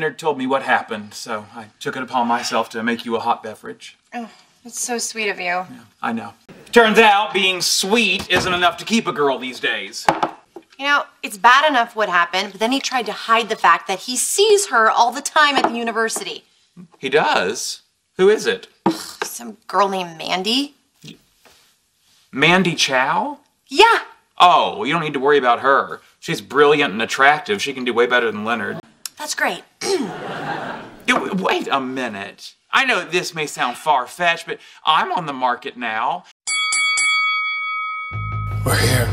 Leonard told me what happened, so I took it upon myself to make you a hot beverage. Oh, that's so sweet of you. Yeah, I know. Turns out being sweet isn't enough to keep a girl these days. You know, it's bad enough what happened, but then he tried to hide the fact that he sees her all the time at the university. He does? Who is it? Some girl named Mandy. Mandy Chow? Yeah. Oh, well, you don't need to worry about her. She's brilliant and attractive. She can do way better than Leonard. That's great. Wait a minute. I know this may sound far-fetched, but I'm on the market now. We're here.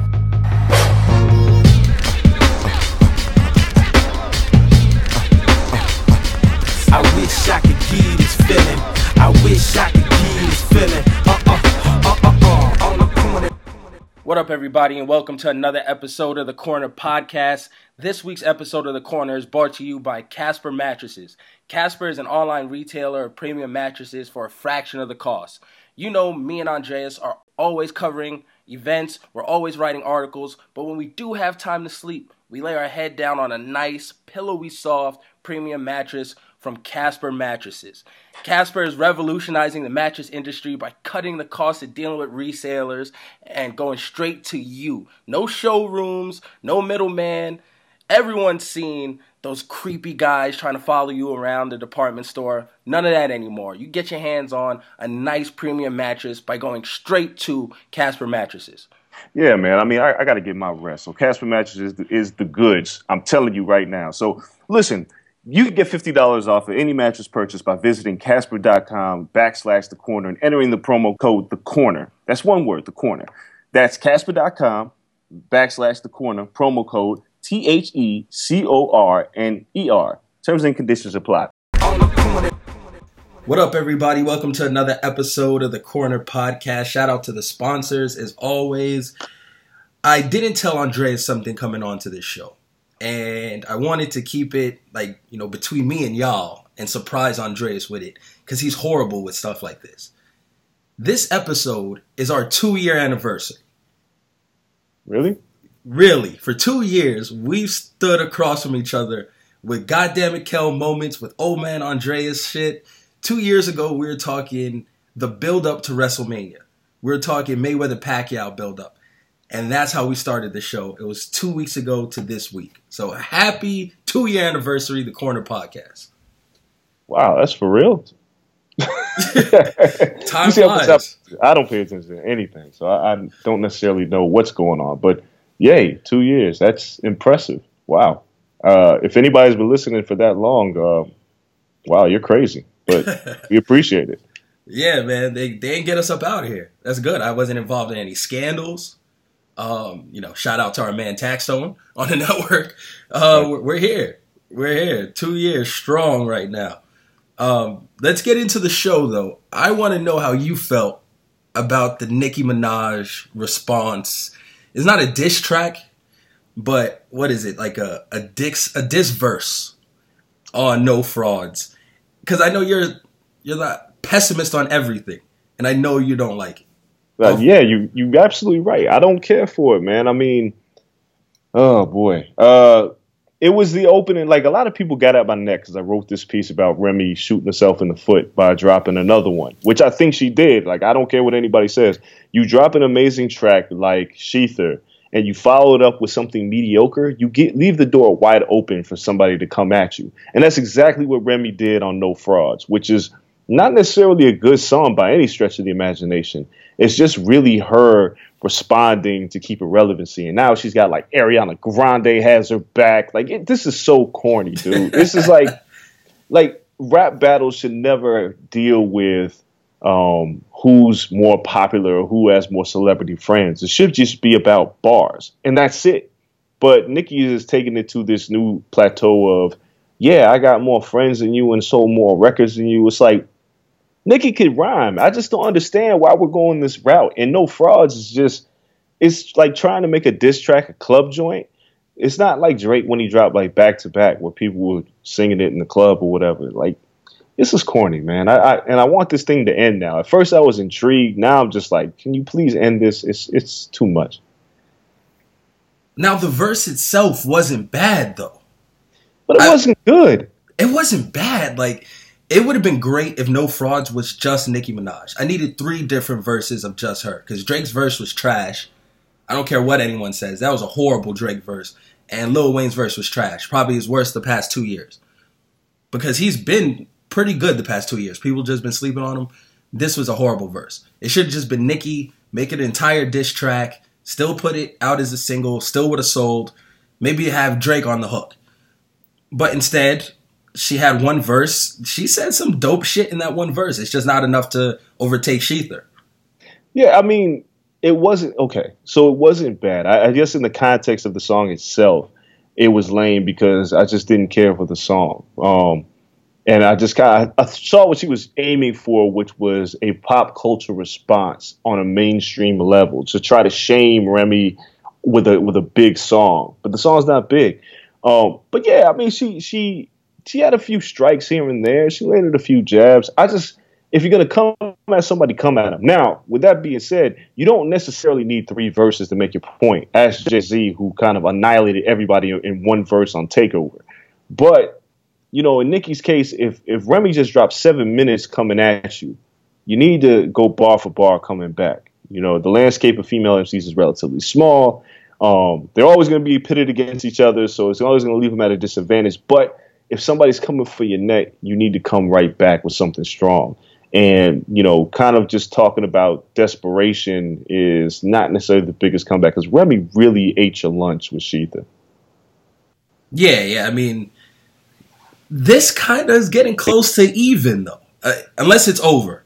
I wish I could give this feeling. I wish I could give this feeling. On the corner. What up, everybody, and welcome to another episode of the Corner Podcast. This week's episode of the Corner is brought to you by Casper Mattresses. Casper is an online retailer of premium mattresses for a fraction of the cost. You know, me and Andreas are always covering events. We're always writing articles, but when we do have time to sleep, we lay our head down on a nice, pillowy soft, premium mattress from Casper Mattresses. Casper is revolutionizing the mattress industry by cutting the cost of dealing with resellers and going straight to you. No showrooms, no middleman. Everyone's seen those creepy guys trying to follow you around the department store. None of that anymore. You get your hands on a nice premium mattress by going straight to Casper Mattresses. Yeah, man. I mean, I got to get my rest. So Casper Mattresses is the goods. I'm telling you right now. So listen, you can get $50 off of any mattress purchase by visiting Casper.com/The Corner and entering the promo code The Corner. That's one word, The Corner. That's Casper.com/The Corner, promo code TheCorner. Terms and conditions apply. What up, everybody? Welcome to another episode of the Corner Podcast. Shout out to the sponsors, as always. I didn't tell Andreas something coming on to this show, and I wanted to keep it, between me and y'all and surprise Andreas with it, because he's horrible with stuff like this. This episode is our 2-year anniversary. Really? Really. For 2 years, we've stood across from each other with goddammit Kel moments, with old man Andreas shit. 2 years ago, we were talking the build-up to WrestleMania. We were talking Mayweather-Pacquiao build-up. And that's how we started the show. It was 2 weeks ago to this week. So happy 2-year anniversary, the Corner Podcast. Wow, that's for real? Time flies. I don't pay attention to anything, so I don't necessarily know what's going on. But yay, 2 years. That's impressive. Wow. If anybody's been listening for that long, wow, you're crazy. But we appreciate it. Yeah, man. They didn't get us up out of here. That's good. I wasn't involved in any scandals. Shout out to our man Taxstone on the network. We're here. We're here. 2 years strong right now. Let's get into the show, though. I want to know how you felt about the Nicki Minaj response. It's not a diss track, but what is it? Like a diss verse on No Frauds. Because I know you're not pessimist on everything, and I know you don't like it. Yeah, you absolutely right. I don't care for it, man. I mean, oh boy. It was the opening. Like, a lot of people got at my neck because I wrote this piece about Remy shooting herself in the foot by dropping another one, which I think she did. Like, I don't care what anybody says. You drop an amazing track like Sheether, and you follow it up with something mediocre, you leave the door wide open for somebody to come at you. And that's exactly what Remy did on No Frauds, which is not necessarily a good song by any stretch of the imagination. It's just really her responding to keep it relevancy. And now she's got like Ariana Grande has her back. Like, this is so corny, dude. This is like rap battles should never deal with who's more popular or who has more celebrity friends. It should just be about bars, and that's it. But Nicki is taking it to this new plateau of, yeah, I got more friends than you and sold more records than you. It's like, Nicki could rhyme. I just don't understand why we're going this route. And No Frauds is just, it's like trying to make a diss track a club joint. It's not like Drake when he dropped like Back to Back where people were singing it in the club or whatever. Like, this is corny, man. I want this thing to end now. At first I was intrigued. Now I'm just like, can you please end this? It's too much. Now the verse itself wasn't bad though. But it wasn't good. It wasn't bad. Like, it would have been great if No Frauds was just Nicki Minaj. I needed 3 different verses of just her, because Drake's verse was trash. I don't care what anyone says. That was a horrible Drake verse. And Lil Wayne's verse was trash. Probably his worst the past 2 years. Because he's been pretty good the past 2 years. People just been sleeping on him. This was a horrible verse. It should have just been Nicki, make an entire diss track, still put it out as a single, still would have sold. Maybe have Drake on the hook. But instead, she had one verse. She said some dope shit in that one verse. It's just not enough to overtake Shether. Yeah, I mean, it wasn't okay. So it wasn't bad. I guess in the context of the song itself, it was lame because I just didn't care for the song. And I just I saw what she was aiming for, which was a pop culture response on a mainstream level to try to shame Remy with a big song. But the song's not big. But yeah, I mean, she had a few strikes here and there. She landed a few jabs. If you're going to come at somebody, come at them. Now, with that being said, you don't necessarily need 3 verses to make your point. Ask Jay-Z, who kind of annihilated everybody in one verse on Takeover. But, you know, in Nicki's case, if Remy just dropped 7 minutes coming at you, you need to go bar for bar coming back. You know, the landscape of female MCs is relatively small. They're always going to be pitted against each other, so it's always going to leave them at a disadvantage. But if somebody's coming for your neck, you need to come right back with something strong. And, you know, kind of just talking about desperation is not necessarily the biggest comeback because Remy really ate your lunch with Shether. Yeah. I mean, this kind of is getting close to even, though, unless it's over.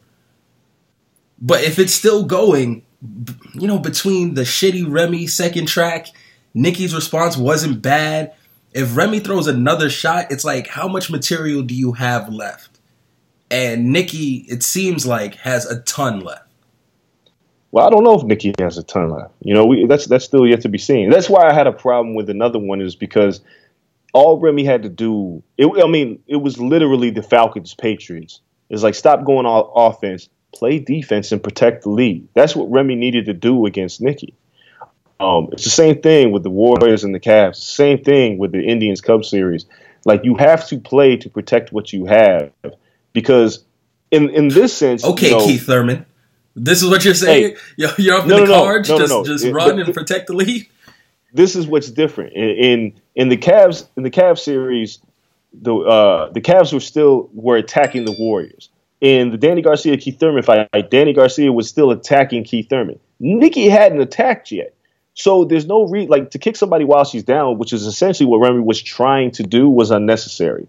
But if it's still going, you know, between the shitty Remy second track, Nicki's response wasn't bad. If Remy throws another shot, it's like, how much material do you have left? And Nicki, it seems like, has a ton left. Well, I don't know if Nicki has a ton left. You know, that's still yet to be seen. That's why I had a problem with another one is because all Remy had to do, it was literally the Falcons Patriots. It's like, stop going all offense, play defense, and protect the lead. That's what Remy needed to do against Nicki. It's the same thing with the Warriors and the Cavs. Same thing with the Indians Cubs series. Like, you have to play to protect what you have. Because in this sense, okay, you know, Keith Thurman, this is what you're saying. Hey, you're up in the cards, just run and protect the lead. This is what's different in the Cavs series. The Cavs were attacking the Warriors. In the Danny Garcia Keith Thurman fight, Danny Garcia was still attacking Keith Thurman. Nicki hadn't attacked yet, so there's no to kick somebody while she's down, which is essentially what Remy was trying to do, was unnecessary.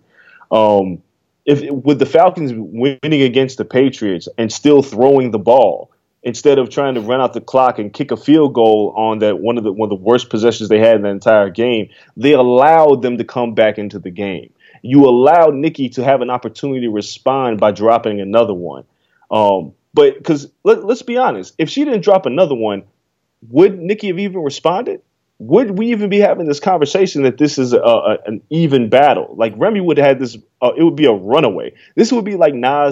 With the Falcons winning against the Patriots and still throwing the ball instead of trying to run out the clock and kick a field goal on that one of the worst possessions they had in the entire game, they allowed them to come back into the game. You allowed Nicki to have an opportunity to respond by dropping another one. But because let's be honest, if she didn't drop another one, would Nicki have even responded? Would we even be having this conversation that this is an even battle? Like, Remy would have had this, it would be a runaway. This would be like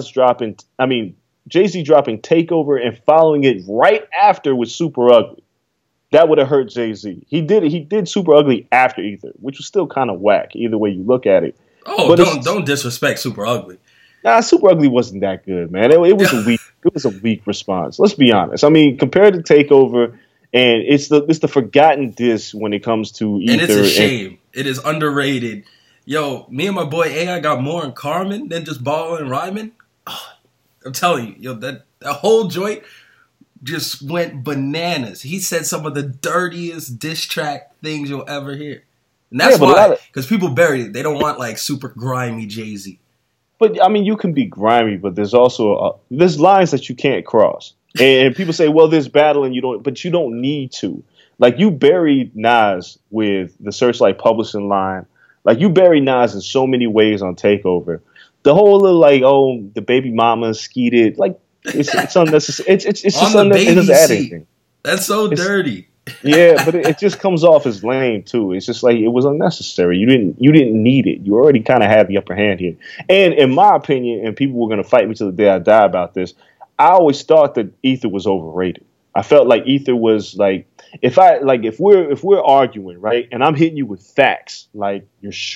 Jay-Z dropping Takeover and following it right after with Super Ugly. That would have hurt Jay-Z. He did Super Ugly after Ether, which was still kind of whack, either way you look at it. Oh, but don't disrespect Super Ugly. Nah, Super Ugly wasn't that good, man. It was a weak response. Let's be honest. I mean, compared to Takeover, and it's the forgotten diss when it comes to Ether. And it's a shame. It is underrated. Yo, me and my boy AI got more in Carmen than just Ball and Ryman. Oh, I'm telling you, yo, that whole joint just went bananas. He said some of the dirtiest diss track things you'll ever hear. And that's why, because people buried it. They don't want like super grimy Jay-Z. But I mean, you can be grimy, but there's also there's lines that you can't cross. And people say, well, there's battle and you don't need to. Like, you buried Nas with the Searchlight Publishing line. Like, you buried Nas in so many ways on Takeover. The whole little, the baby mama skeeted, like, it's unnecessary. It's just unnecessary. It doesn't add anything. That's so dirty. Yeah, but it just comes off as lame too. It's just like, it was unnecessary. You didn't need it. You already kind of had the upper hand here. And in my opinion, and people were going to fight me till the day I die about this, I always thought that Ether was overrated. I felt like Ether was like, if we're arguing, right, and I'm hitting you with facts, like, you're short,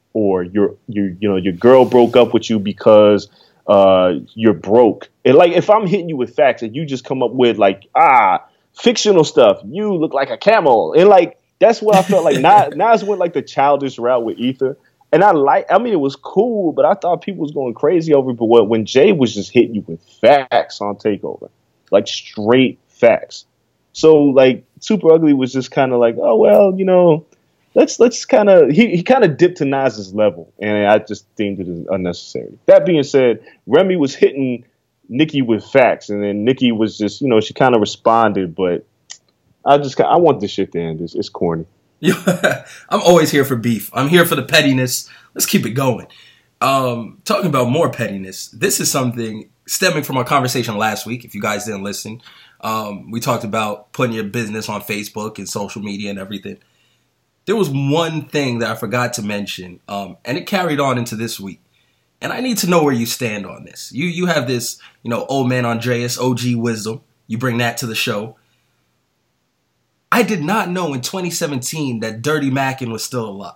or your girl broke up with you because you're broke. And like, if I'm hitting you with facts and you just come up with like, fictional stuff, you look like a camel. And like, that's what I felt like. Nas went like the childish route with Ether. And I mean, it was cool, but I thought people was going crazy over it. But when Jay was just hitting you with facts on Takeover, like straight facts. So like Super Ugly was just kind of like, oh, well, let's kind of, he kind of dipped to Nas's level. And I just deemed it as unnecessary. That being said, Remy was hitting Nicki with facts. And then Nicki was just, she kind of responded. But I want this shit to end. It's corny. I'm always here for beef. I'm here for the pettiness. Let's keep it going. Talking about more pettiness, this is something stemming from our conversation last week. If you guys didn't listen, we talked about putting your business on Facebook and social media and everything. There was one thing that I forgot to mention, and it carried on into this week. And I need to know where you stand on this. You have this, old man Andreas, OG wisdom. You bring that to the show. I did not know in 2017 that Dirty Mackin was still alive.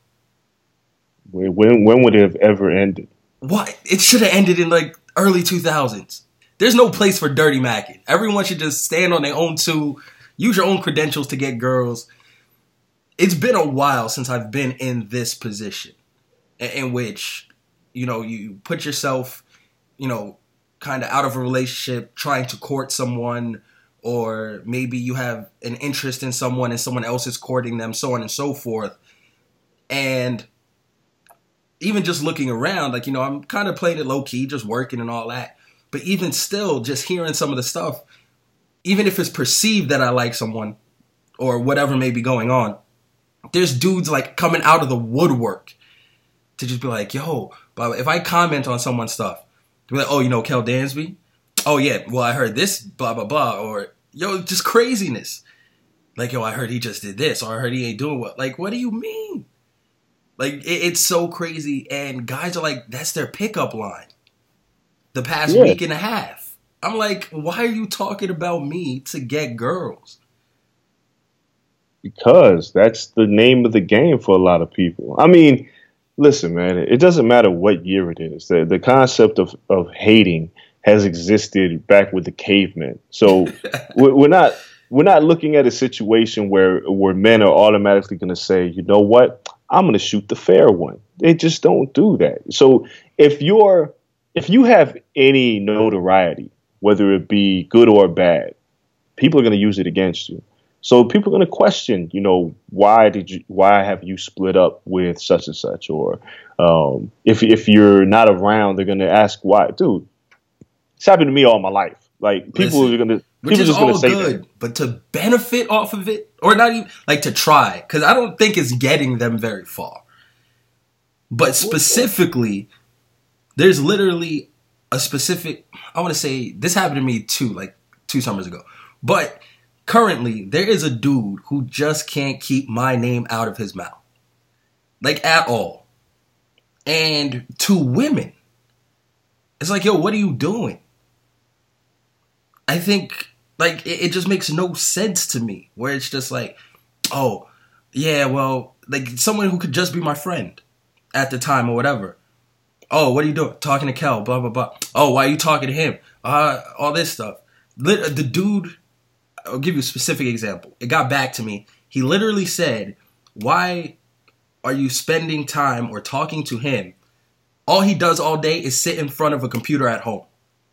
When would it have ever ended? What? It should have ended in like early 2000s. There's no place for Dirty Mackin. Everyone should just stand on their own two, use your own credentials to get girls. It's been a while since I've been in this position in which, you put yourself, kind of out of a relationship, trying to court someone, or maybe you have an interest in someone and someone else is courting them, so on and so forth. And even just looking around, like, I'm kind of playing it low key, just working and all that. But even still, just hearing some of the stuff, even if it's perceived that I like someone or whatever may be going on, there's dudes like coming out of the woodwork to just be like, yo, but if I comment on someone's stuff, be like, oh, Kel Dansby? Oh, yeah, well, I heard this, blah, blah, blah. Or, yo, just craziness. Like, yo, I heard he just did this, or I heard he ain't doing what. Like, what do you mean? Like, it's so crazy. And guys are like, that's their pickup line. The past week and a half. I'm like, why are you talking about me to get girls? Because that's the name of the game for a lot of people. I mean, listen, man, it doesn't matter what year it is. The concept of hating has existed back with the cavemen. So we're not looking at a situation where men are automatically going to say, you know what, I'm going to shoot the fair one. They just don't do that. So if you have any notoriety, whether it be good or bad, people are going to use it against you. So people are going to question, why have you split up with such and such? Or if you're not around, they're going to ask why. Dude, it's happened to me all my life. Like, people are going to, which is all say good, that. But to benefit off of it, or not even, like, to try, because I don't think it's getting them very far. But specifically, there's literally a specific, I want to say, this happened to me too, like 2 summers ago. But currently, there is a dude who just can't keep my name out of his mouth. Like, at all. And to women, it's like, yo, what are you doing? I think, like, it just makes no sense to me. Where it's just like, oh, yeah, well, like, someone who could just be my friend at the time or whatever. Oh, what are you doing? Talking to Kel, blah, blah, blah. Oh, why are you talking to him? All this stuff. The dude, I'll give you a specific example. It got back to me. He literally said, why are you spending time or talking to him? All he does all day is sit in front of a computer at home.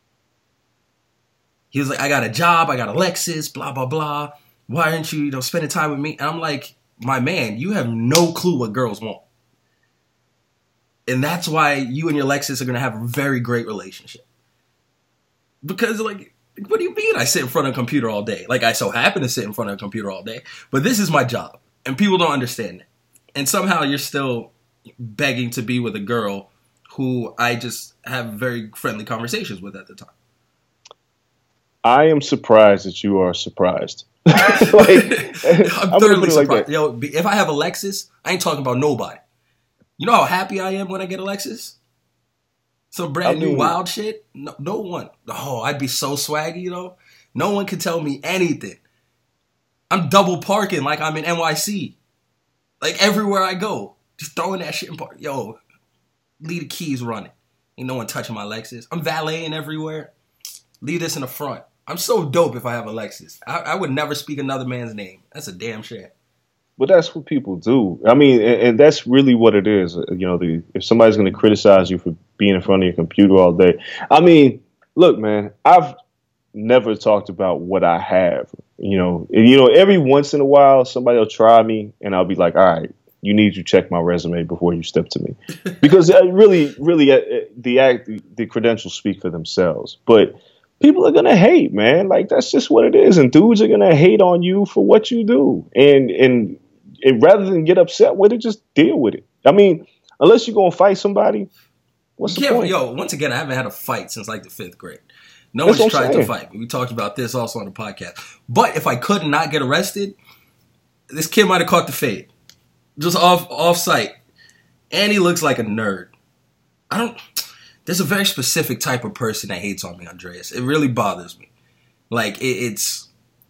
He was like, I got a job, I got a Lexus, blah, blah, blah. Why aren't you, spending time with me? And I'm like, my man, you have no clue what girls want. And that's why you and your Lexus are going to have a very great relationship. Because, like, what do you mean I sit in front of a computer all day? Like, I so happen to sit in front of a computer all day. But this is my job. And people don't understand it. And somehow you're still begging to be with a girl who I just have very friendly conversations with at the time. I am surprised that you are surprised. I'm thoroughly surprised. Like, yo, if I have a Lexus, I ain't talking about nobody. You know how happy I am when I get a Lexus? Some brand new wild shit? No one. Oh, I'd be so swaggy, No one can tell me anything. I'm double parking like I'm in NYC. Like, everywhere I go. Just throwing that shit in park. Yo, leave the keys running. Ain't no one touching my Lexus. I'm valeting everywhere. Leave this in the front. I'm so dope if I have a Lexus. I would never speak another man's name. That's a damn shame. But that's what people do. I mean, and that's really what it is. You know, if somebody's going to criticize you for being in front of your computer all day. I mean, look, man, I've never talked about what I have. You know, every once in a while, somebody will try me, and I'll be like, all right, you need to check my resume before you step to me, because really, the credentials speak for themselves. But people are gonna hate, man. Like, that's just what it is, and dudes are gonna hate on you for what you do, and rather than get upset with it, just deal with it. I mean, unless you're gonna fight somebody, what's the point? Yo, once again, I haven't had a fight since like the 5th grade. No That's one's what I'm tried to saying. fight me. We talked about this also on the podcast. But if I could not get arrested, this kid might have caught the fade. Just off site. And he looks like a nerd. There's a very specific type of person that hates on me, Andreas. It really bothers me. Like, it's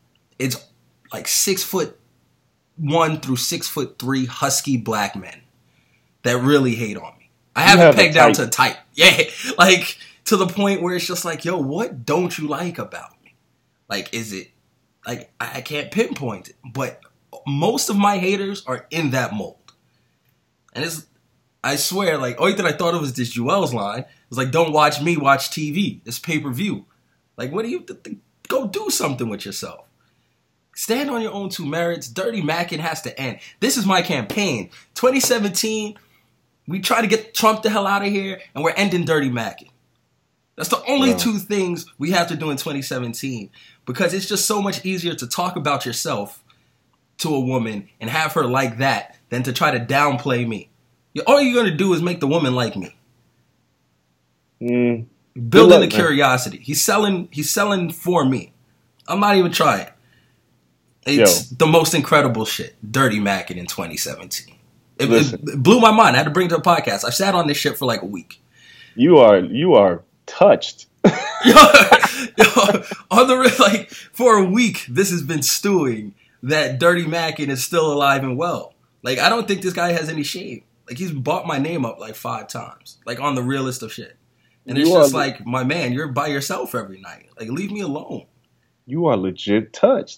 like 6'1" through 6'3" husky black men that really hate on me. I haven't have a pegged down type. to type. Yeah, like, to the point where it's just like, yo, what don't you like about me? Like, is it, like, I can't pinpoint it, but most of my haters are in that mold. And I swear, like, only thing I thought of was this Joel's line. It's like, don't watch me, watch TV. It's pay-per-view. Like, what do you go do something with yourself? Stand on your own two merits. Dirty Mackin has to end. This is my campaign. 2017, we try to get Trump the hell out of here, and we're ending Dirty Mackin. That's the only two things we have to do in 2017, because it's just so much easier to talk about yourself to a woman and have her like that than to try to downplay me. All you're going to do is make the woman like me. Building the curiosity. He's selling for me. I'm not even trying. It's the most incredible shit. Dirty Mackin in 2017. It blew my mind. I had to bring it to a podcast. I sat on this shit for like a week. You are touched. Yo, on the like, for a week, this has been stewing that Dirty Mackin is still alive and well. Like, I don't think this guy has any shame. Like, he's bought my name up like 5 times, like on the realest of shit. And it's just like, my man, you're by yourself every night. Like, leave me alone. You are legit touched.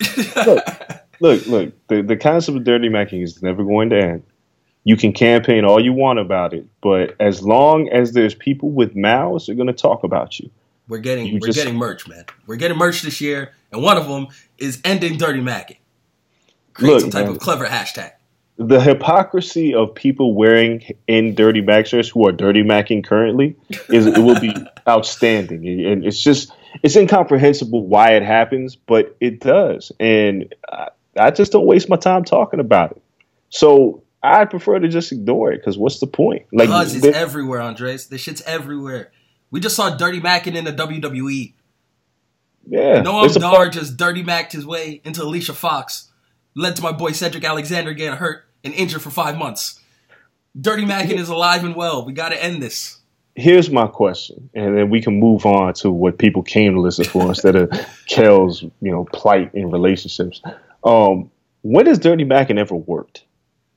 Look. The concept of Dirty Mackin is never going to end. You can campaign all you want about it, but as long as there's people with mouths, they're going to talk about you. We're getting merch, man. We're getting merch this year, and one of them is ending Dirty Mackin. Create some type of clever hashtag. The hypocrisy of people wearing in Dirty Mac shirts who are Dirty Macking currently it will be outstanding, and it's incomprehensible why it happens, but it does, and I just don't waste my time talking about it. So I prefer to just ignore it, because what's the point? Like, because it's everywhere, Andres. This shit's everywhere. We just saw Dirty Mackin in the WWE. Yeah, Noam Dar just Dirty Macked his way into Alicia Fox, led to my boy Cedric Alexander getting hurt and injured for 5 months. Dirty Mackin is alive and well. We got to end this. Here's my question, and then we can move on to what people came to listen for instead of Kel's, plight in relationships. When has Dirty Mackin ever worked?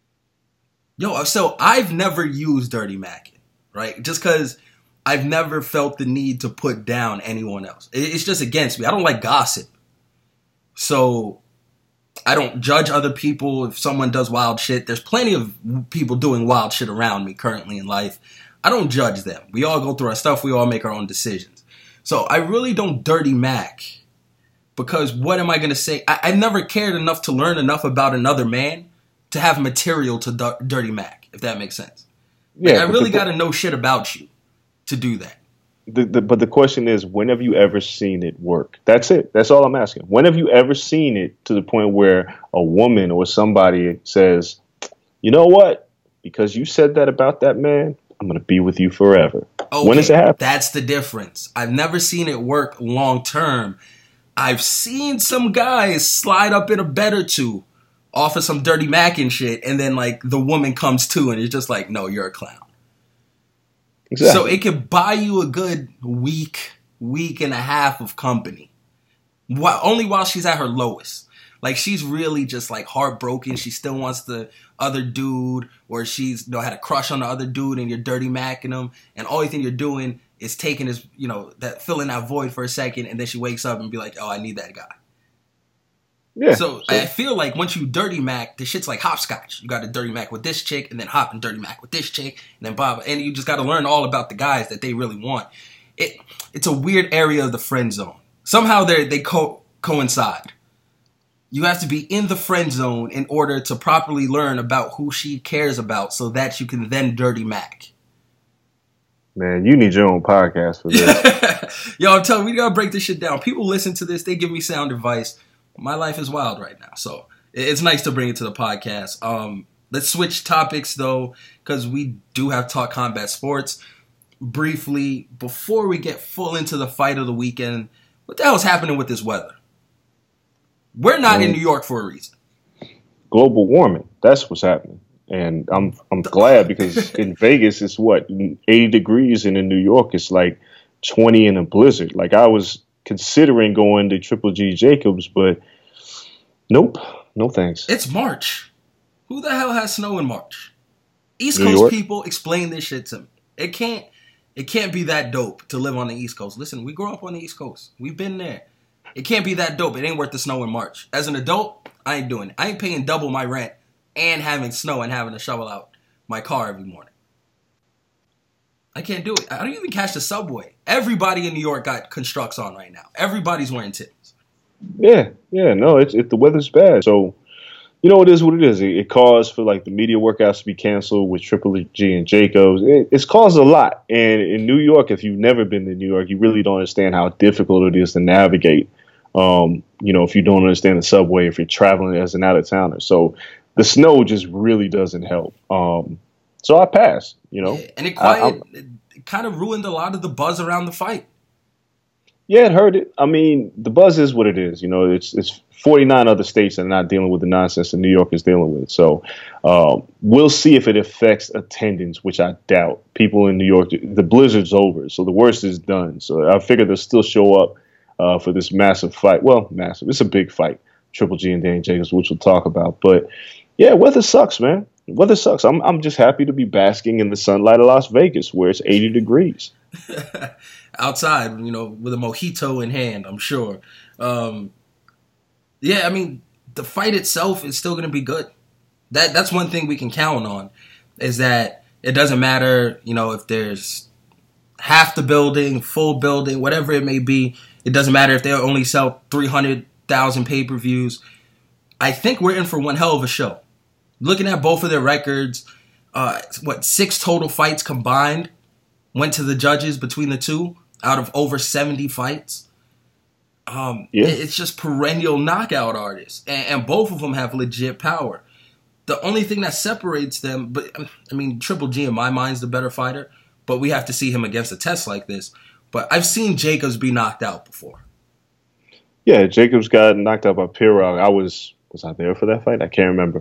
Yo, so I've never used Dirty Mackin, right? Just because I've never felt the need to put down anyone else. It's just against me. I don't like gossip. So I don't judge other people if someone does wild shit. There's plenty of people doing wild shit around me currently in life. I don't judge them. We all go through our stuff. We all make our own decisions. So I really don't Dirty Mac, because what am I going to say? I've never cared enough to learn enough about another man to have material to Dirty Mac, if that makes sense. Yeah, like, I really got to know shit about you to do that. But the question is, when have you ever seen it work? That's it. That's all I'm asking. When have you ever seen it to the point where a woman or somebody says, you know what? Because you said that about that man, I'm going to be with you forever. Okay, when does it happen? That's the difference. I've never seen it work long term. I've seen some guys slide up in a bed or two off of some Dirty Mackin shit, and then like the woman comes to and it's just like, no, you're a clown. Exactly. So it could buy you a good week and a half of company, only while she's at her lowest. Like, she's really just, like, heartbroken. She still wants the other dude, or she's, had a crush on the other dude, and you're dirty macking him, and all you think you're doing is taking his, that filling that void for a second, and then she wakes up and be like, oh, I need that guy. Yeah. So I feel like once you dirty mac, the shit's like hopscotch. You got to dirty mac with this chick, and then hop and dirty mac with this chick, and then Bob, and you just got to learn all about the guys that they really want. It's a weird area of the friend zone. Somehow they coincide. You have to be in the friend zone in order to properly learn about who she cares about, so that you can then dirty mac. Man, you need your own podcast for this. Yo, I'm telling you, we gotta break this shit down. People listen to this, they give me sound advice. My life is wild right now, so it's nice to bring it to the podcast. Let's switch topics though, because we do have Talk Combat Sports. Briefly, before we get full into the fight of the weekend, what the hell is happening with this weather? We're not in New York for a reason. Global warming. That's what's happening. And I'm glad, because in Vegas it's 80 degrees, and in New York it's like 20 in a blizzard. Like, I was considering going to Triple G Jacobs, but nope. No thanks. It's March. Who the hell has snow in March? East New Coast York? people, explain this shit to me. It can't be that dope to live on the East Coast. Listen, we grew up on the East Coast. We've been there. It can't be that dope. It ain't worth the snow in March. As an adult, I ain't doing it. I ain't paying double my rent and having snow and having to shovel out my car every morning. I can't do it. I don't even catch the subway. Everybody in New York got constructs on right now. Everybody's wearing Timbs. Yeah. No, the weather's bad. So, it is what it is. It caused for like the media workouts to be canceled with Triple G and Jacobs. It's caused a lot. And in New York, if you've never been to New York, you really don't understand how difficult it is to navigate. If you don't understand the subway, if you're traveling as an out-of-towner. So the snow just really doesn't help. So I passed, Yeah, and it kind of ruined a lot of the buzz around the fight. Yeah, it hurt it. I mean, the buzz is what it is. It's 49 other states that are not dealing with the nonsense that New York is dealing with. So we'll see if it affects attendance, which I doubt. People in New York, the blizzard's over, so the worst is done. So I figure they'll still show up for this massive fight. Well, massive. It's a big fight. Triple G and Danny Jacobs, which we'll talk about. But yeah, weather sucks, man. Weather sucks. I'm just happy to be basking in the sunlight of Las Vegas, where it's 80 degrees. Outside, with a mojito in hand, I'm sure. Yeah, I mean, the fight itself is still going to be good. That's one thing we can count on, is that it doesn't matter, if there's half the building, full building, whatever it may be. It doesn't matter if they only sell 300,000 pay-per-views. I think we're in for one hell of a show. Looking at both of their records, 6 total fights combined went to the judges between the two out of over 70 fights. It's just perennial knockout artists, and both of them have legit power. The only thing that separates them, but I mean, Triple G in my mind is the better fighter, but we have to see him against a test like this. But I've seen Jacobs be knocked out before. Yeah, Jacobs got knocked out by Pirog. Was I there for that fight? I can't remember.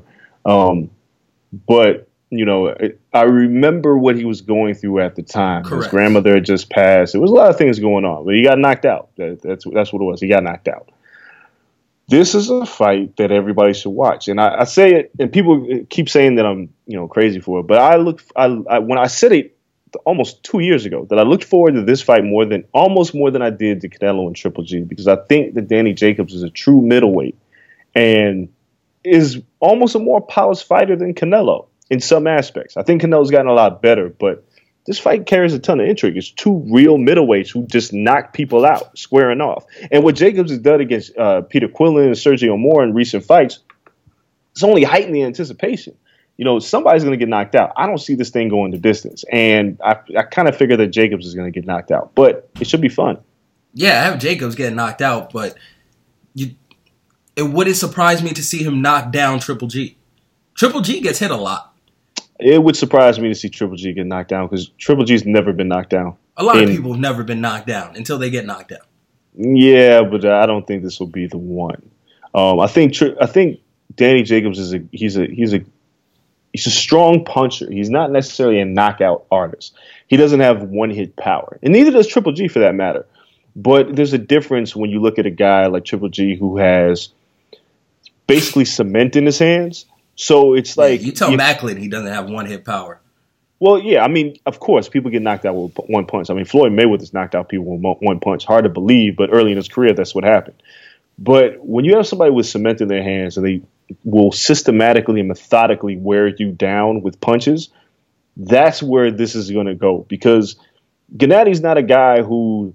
But I remember what he was going through at the time. Correct. His grandmother had just passed. There was a lot of things going on, but he got knocked out. That's what it was. He got knocked out. This is a fight that everybody should watch, and I say it, and people keep saying that I'm crazy for it. But when I said it almost 2 years ago, that I looked forward to this fight almost more than I did to Canelo and Triple G, because I think that Danny Jacobs is a true middleweight and is almost a more polished fighter than Canelo in some aspects. I think Canelo's gotten a lot better, but this fight carries a ton of intrigue. It's two real middleweights who just knock people out, squaring off. And what Jacobs has done against Peter Quinlan and Sergio Moore in recent fights, it's only heightened the anticipation. Somebody's going to get knocked out. I don't see this thing going the distance. And I kind of figure that Jacobs is going to get knocked out. But it should be fun. Yeah, I have Jacobs getting knocked out, but it wouldn't surprise me to see him knock down Triple G. Triple G gets hit a lot. It would surprise me to see Triple G get knocked down, because Triple G's never been knocked down. A lot of people have never been knocked down until they get knocked down. Yeah, but I don't think this will be the one. I think Danny Jacobs he's a strong puncher. He's not necessarily a knockout artist. He doesn't have one-hit power, and neither does Triple G for that matter. But there's a difference when you look at a guy like Triple G, who has basically cement in his hands. So it's like you tell Macklin he doesn't have one hit power. Well, yeah, I mean, of course, people get knocked out with one punch. I mean, Floyd Mayweather's knocked out people with one punch. Hard to believe, but early in his career, that's what happened. But when you have somebody with cement in their hands and they will systematically and methodically wear you down with punches, that's where this is going to go. Because Gennady's not a guy who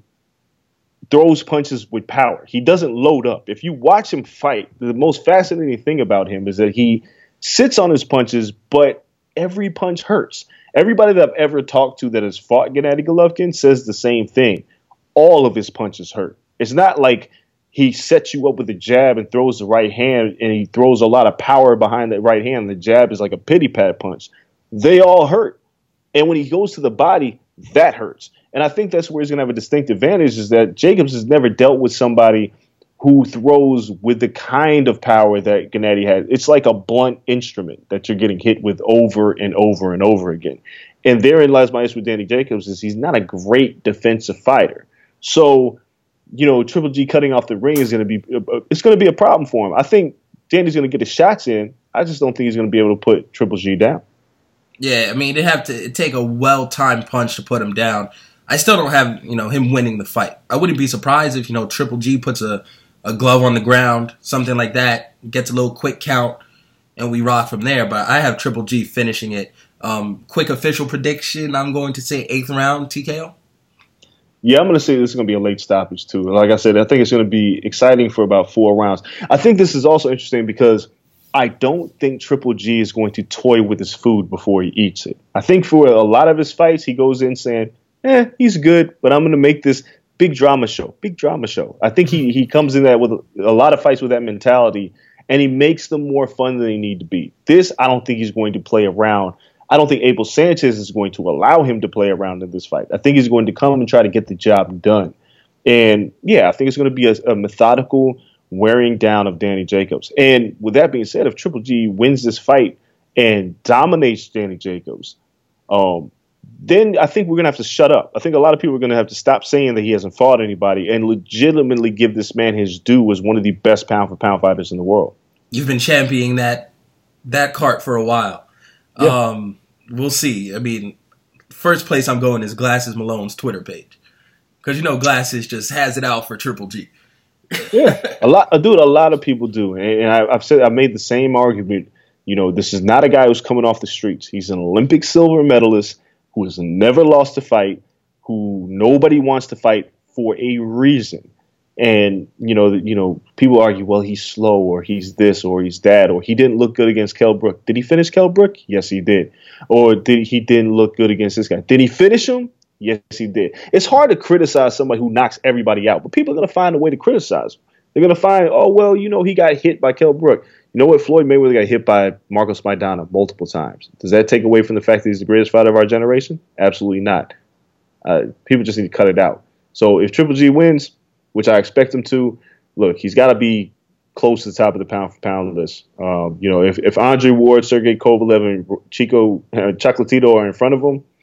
throws punches with power. He doesn't load up. If you watch him fight, the most fascinating thing about him is that he sits on his punches, but every punch hurts. Everybody that I've ever talked to that has fought Gennady Golovkin says the same thing. All of his punches hurt. It's not like he sets you up with a jab and throws the right hand and he throws a lot of power behind that right hand. The jab is like a pity pat punch. They all hurt. And when he goes to the body, that hurts. And I think that's where he's going to have a distinct advantage is that Jacobs has never dealt with somebody who throws with the kind of power that Gennady has. It's like a blunt instrument that you're getting hit with over and over and over again. And therein lies my issue with Danny Jacobs is he's not a great defensive fighter. So, you know, Triple G cutting off the ring is going to be a problem for him. I think Danny's going to get his shots in. I just don't think he's going to be able to put Triple G down. Yeah, I mean, it'd have to take a well-timed punch to put him down. I still don't have, him winning the fight. I wouldn't be surprised if, Triple G puts a glove on the ground, something like that, gets a little quick count, and we rock from there. But I have Triple G finishing it. Quick official prediction, I'm going to say 8th round TKO. Yeah, I'm going to say this is going to be a late stoppage, too. Like I said, I think it's going to be exciting for about 4 rounds. I think this is also interesting because I don't think Triple G is going to toy with his food before he eats it. I think for a lot of his fights, he goes in saying, he's good, but I'm going to make this big drama show. I think he comes in that with a lot of fights with that mentality, and he makes them more fun than they need to be. This, I don't think he's going to play around. I don't think Abel Sanchez is going to allow him to play around in this fight. I think he's going to come and try to get the job done. And, yeah, I think it's going to be a methodical wearing down of Danny Jacobs. And with that being said, if Triple G wins this fight and dominates Danny Jacobs, then I think we're going to have to shut up. I think a lot of people are going to have to stop saying that he hasn't fought anybody and legitimately give this man his due as one of the best pound-for-pound fighters in the world. You've been championing that cart for a while. Yeah. We'll see. I mean, first place I'm going is Glasses Malone's Twitter page. Because, Glasses just has it out for Triple G. Yeah, a lot of people do. And I've made the same argument. This is not a guy who's coming off the streets. He's an Olympic silver medalist who has never lost a fight, who nobody wants to fight for a reason. And, people argue, well, he's slow or he's this or he's that or he didn't look good against Kell Brook. Did he finish Kell Brook? Yes, he did. Or he didn't look good against this guy. Did he finish him? Yes, he did. It's hard to criticize somebody who knocks everybody out, but people are going to find a way to criticize him. They're going to find, he got hit by Kell Brook. You know what? Floyd Mayweather got hit by Marcos Maidana multiple times. Does that take away from the fact that he's the greatest fighter of our generation? Absolutely not. People just need to cut it out. So if Triple G wins, which I expect him to, look, he's got to be close to the top of the pound-for-pound list. If Andre Ward, Sergey Kovalev, and Chico Chocolatito are in front of him,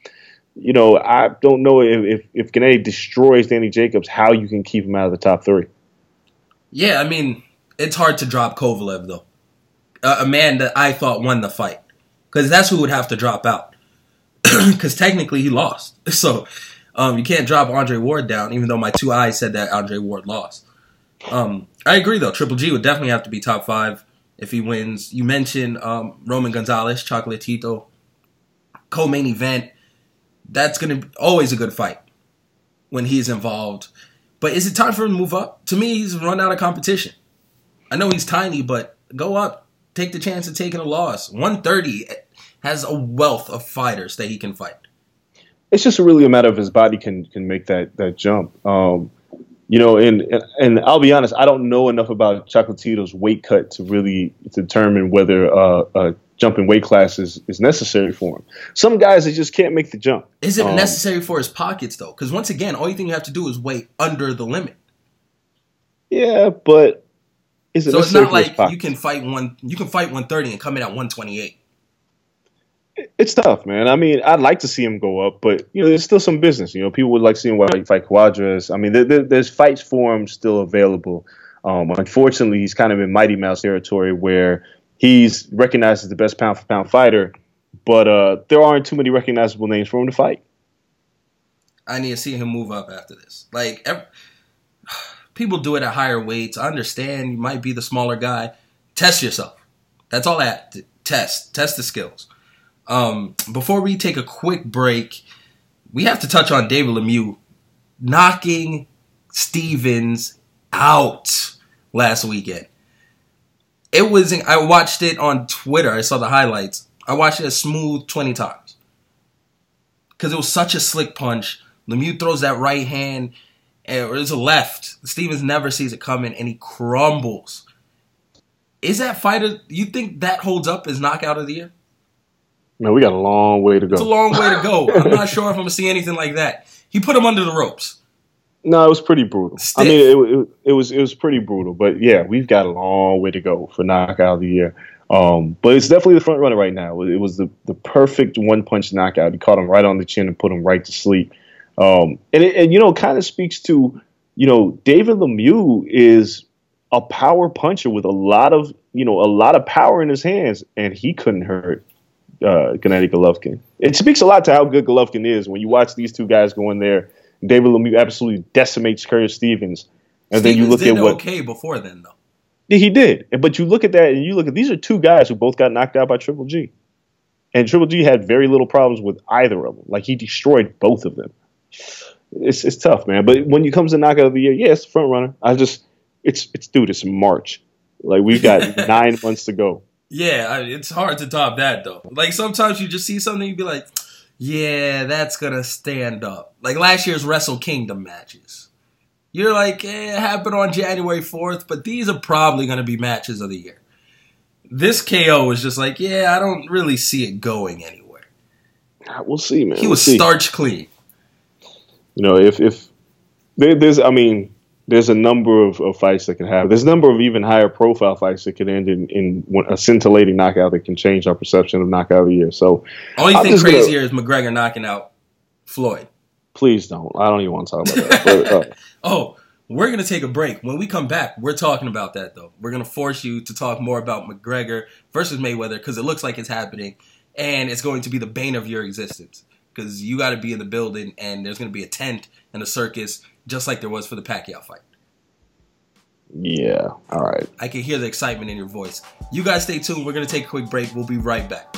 I don't know if Gennady destroys Danny Jacobs, how you can keep him out of the top 3. Yeah, I mean, it's hard to drop Kovalev, though. A man that I thought won the fight. Because that's who would have to drop out. Because technically he lost. So you can't drop Andre Ward down, even though my 2 eyes said that Andre Ward lost. I agree, though. Triple G would definitely have to be top 5 if he wins. You mentioned Roman Gonzalez, Chocolatito, co-main event. That's going to be always a good fight when he's involved. But is it time for him to move up? To me, he's run out of competition. I know he's tiny, but go up. Take the chance of taking a loss. 130 has a wealth of fighters that he can fight. It's just really a matter of his body can make that jump. And I'll be honest, I don't know enough about Chocolatito's weight cut to really determine whether a jump in weight class is necessary for him. Some guys, they just can't make the jump. Is it necessary for his pockets, though? Because once again, all you think you have to do is weigh under the limit. Yeah, but is it so it's necessary not for his like pockets? you can fight 130 and come in at 128. It's tough, man. I mean, I'd like to see him go up, but there's still some business. People would like to see him fight Cuadras. I mean, there's fights for him still available. Unfortunately, he's kind of in Mighty Mouse territory where he's recognized as the best pound for pound fighter, but there aren't too many recognizable names for him to fight. I need to see him move up after this. Like, people do it at higher weights. I understand you might be the smaller guy. Test yourself. That's all that. Test the skills. Before we take a quick break, we have to touch on David Lemieux knocking Stevens out last weekend. I watched it on Twitter. I saw the highlights. I watched it a smooth 20 times. Because it was such a slick punch. Lemieux throws that right hand, or it's a left. Stevens never sees it coming, and he crumbles. Is that fighter, you think that holds up as knockout of the year? Man, we got a long way to go. It's a long way to go. I'm not sure if I'm going to see anything like that. He put him under the ropes. No, it was pretty brutal. Stiff. I mean, it was pretty brutal. But yeah, we've got a long way to go for knockout of the year. But it's definitely the front runner right now. It was the perfect one punch knockout. He caught him right on the chin and put him right to sleep. And it kind of speaks to, David Lemieux is a power puncher with a lot of power in his hands, and he couldn't hurt Gennady Golovkin. It speaks a lot to how good Golovkin is when you watch these two guys go in there. David Lemieux absolutely decimates Curtis Stevens, and then you look at what okay before then though. Yeah, he did, but you look at that and you look at these are two guys who both got knocked out by Triple G, and Triple G had very little problems with either of them. Like he destroyed both of them. It's tough, man. But when it comes to knockout of the year, yeah, it's the front runner. It's March. Like we've got 9 months to go. Yeah, it's hard to top that though. Like sometimes you just see something, you be like, yeah, that's gonna stand up. Like last year's Wrestle Kingdom matches. You're like, it happened on January 4th, but these are probably gonna be matches of the year. This KO is just like, yeah, I don't really see it going anywhere. We'll see, man. He was starch clean. If there's a number of fights that can happen. There's a number of even higher profile fights that can end in a scintillating knockout that can change our perception of knockout of the year. So, only thing crazier is McGregor knocking out Floyd. Please don't. I don't even want to talk about that. But, we're going to take a break. When we come back, we're talking about that, though. We're going to force you to talk more about McGregor versus Mayweather because it looks like it's happening, and it's going to be the bane of your existence because you got to be in the building, and there's going to be a tent and a circus just like there was for the Pacquiao fight. Yeah, all right. I can hear the excitement in your voice. You guys stay tuned. We're going to take a quick break. We'll be right back.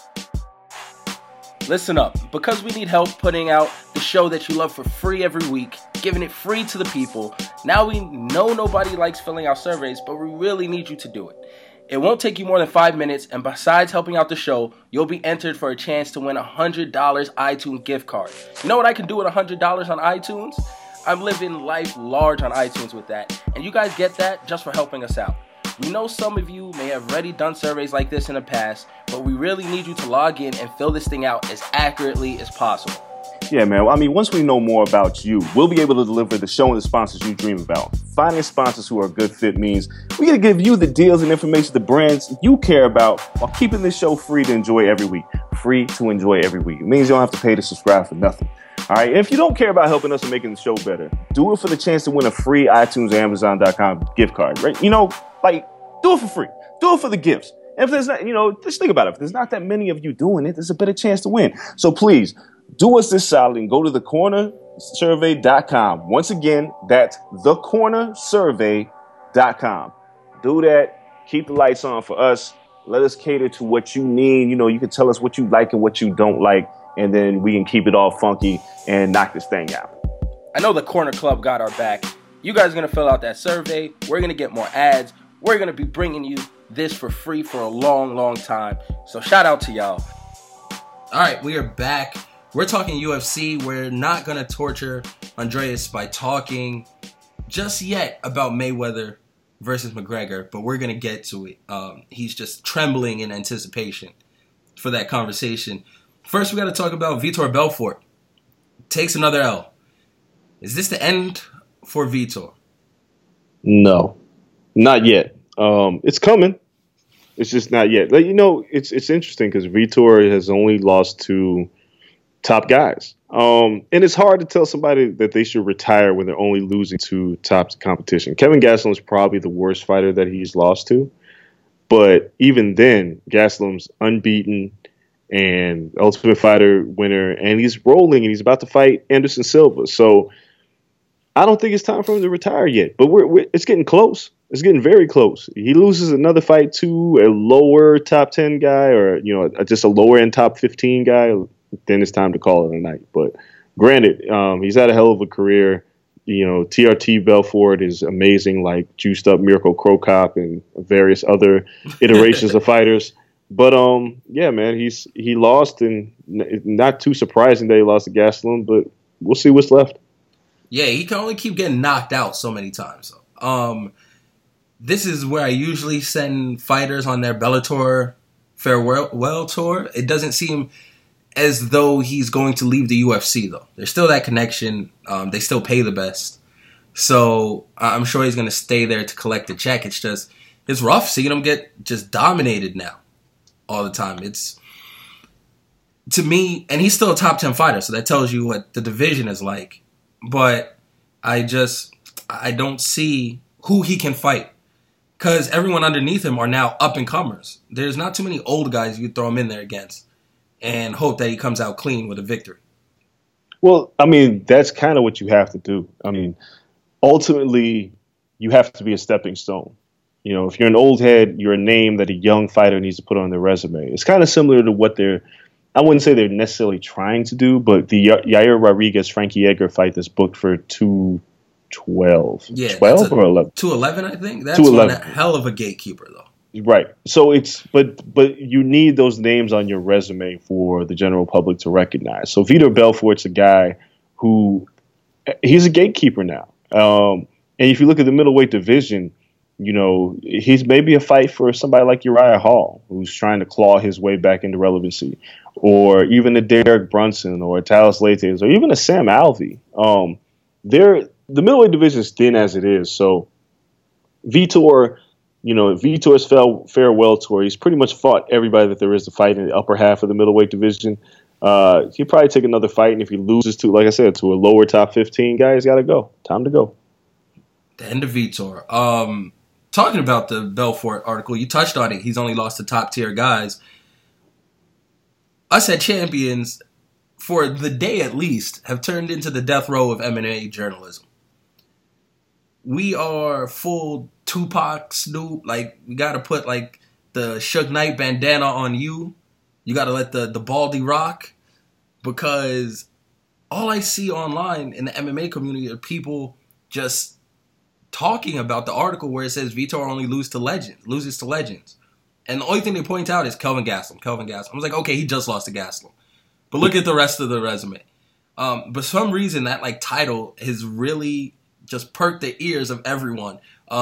Listen up. Because we need help putting out the show that you love for free every week, giving it free to the people, now we know nobody likes filling out surveys, but we really need you to do it. It won't take you more than 5 minutes, and besides helping out the show, you'll be entered for a chance to win a $100 iTunes gift card. You know what I can do with $100 on iTunes? I'm living life large on iTunes with that, and you guys get that just for helping us out. We know some of you may have already done surveys like this in the past, but we really need you to log in and fill this thing out as accurately as possible. Yeah, man. I mean, once we know more about you, we'll be able to deliver the show and the sponsors you dream about. Finding sponsors who are a good fit means we're going to give you the deals and information the brands you care about while keeping this show free to enjoy every week. Free to enjoy every week. It means you don't have to pay to subscribe for nothing. All right. If you don't care about helping us and making the show better, do it for the chance to win a free iTunes or Amazon.com gift card, right? Do it for free. Do it for the gifts. And if there's not, just think about it. If there's not that many of you doing it, there's a better chance to win. So please do us this solid and go to thecornersurvey.com. Once again, that's thecornersurvey.com. Do that. Keep the lights on for us. Let us cater to what you need. You can tell us what you like and what you don't like, and then we can keep it all funky and knock this thing out. I know the Corner Club got our back. You guys are going to fill out that survey. We're going to get more ads. We're going to be bringing you this for free for a long, long time. So shout out to y'all. All right, we are back. We're talking UFC. We're not going to torture Andreas by talking just yet about Mayweather versus McGregor, but we're going to get to it. He's just trembling in anticipation for that conversation. First, we got to talk about Vitor Belfort. Takes another L. Is this the end for Vitor? No, not yet. It's coming. It's just not yet. It's interesting because Vitor has only lost to top guys. And it's hard to tell somebody that they should retire when they're only losing to top competition. Kevin Gastelum is probably the worst fighter that he's lost to. But even then, Gastelum's unbeaten and Ultimate Fighter winner, and he's rolling, and he's about to fight Anderson Silva. So I don't think it's time for him to retire yet. But it's getting close. It's getting very close. He loses another fight to a lower top 10 guy, or just a lower end top 15 guy. Then it's time to call it a night. But granted, he's had a hell of a career. TRT Belfort is amazing, like juiced up Mirko Cro Cop and various other iterations of fighters. But yeah, man, he lost, and not too surprising that he lost to Gastelum. But we'll see what's left. Yeah, he can only keep getting knocked out so many times. This is where I usually send fighters on their Bellator farewell tour. It doesn't seem as though he's going to leave the UFC, though. There's still that connection. They still pay the best. So I'm sure he's going to stay there to collect the check. It's rough seeing him get just dominated now all the time. It's, to me, and he's still a top 10 fighter, so that tells you what the division is like. But I don't see who he can fight, because everyone underneath him are now up-and-comers. There's not too many old guys you throw him in there against and hope that he comes out clean with a victory. Well, I mean, that's kind of what you have to do. I mean, ultimately, you have to be a stepping stone. If you're an old head, you're a name that a young fighter needs to put on their resume. It's kind of similar to what I wouldn't say they're necessarily trying to do, but the Yair Rodriguez-Frankie Edgar fight that's booked for 212. Yeah, 12 or 11? 211, I think. That's one hell of a gatekeeper, though. Right. So but you need those names on your resume for the general public to recognize. So Vitor Belfort's a guy who, he's a gatekeeper now. And if you look at the middleweight division, he's maybe a fight for somebody like Uriah Hall, who's trying to claw his way back into relevancy, or even a Derek Brunson or a Talis Leites, or even a Sam Alvey. The middleweight division is thin as it is. So Vitor's farewell tour, he's pretty much fought everybody that there is to fight in the upper half of the middleweight division. He'll probably take another fight, and if he loses to, like I said, to a lower top 15 guy, he's got to go. Time to go. The end of Vitor. Talking about the Belfort article, you touched on it. He's only lost to top-tier guys. Us at Champions, for the day at least, have turned into the death row of MMA journalism. We are full Tupac, Snoop. Like, we got to put, like, the Suge Knight bandana on you. You got to let the Baldy rock. Because all I see online in the MMA community are people just talking about the article where it says Vitor only loses to legends. And the only thing they point out is Kelvin Gastelum. I was like, okay, he just lost to Gastelum. But look at the rest of the resume. But for some reason, that title has really just perked the ears of everyone.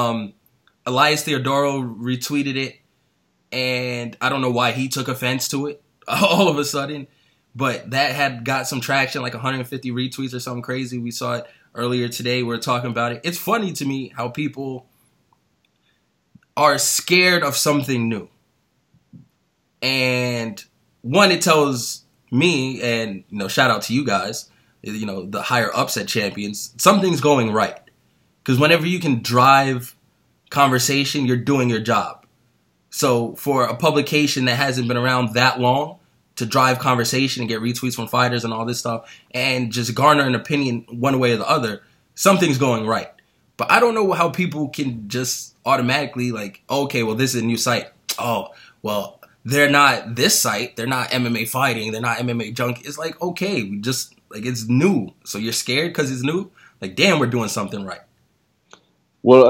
Elias Theodoro retweeted it, and I don't know why he took offense to it all of a sudden. But that had got some traction, like 150 retweets or something crazy. We saw it earlier today. We were talking about it. It's funny to me how people are scared of something new. And one, it tells me, and shout out to you guys, the higher ups at Champions, something's going right. Because whenever you can drive conversation, you're doing your job. So for a publication that hasn't been around that long, to drive conversation and get retweets from fighters and all this stuff and just garner an opinion one way or the other, something's going right. But I don't know how people can just automatically okay, well, this is a new site. Oh, well, they're not this site. They're not MMA fighting. They're not MMA junk. It's like, okay, we just, it's new. So you're scared because it's new? Damn, we're doing something right. Well,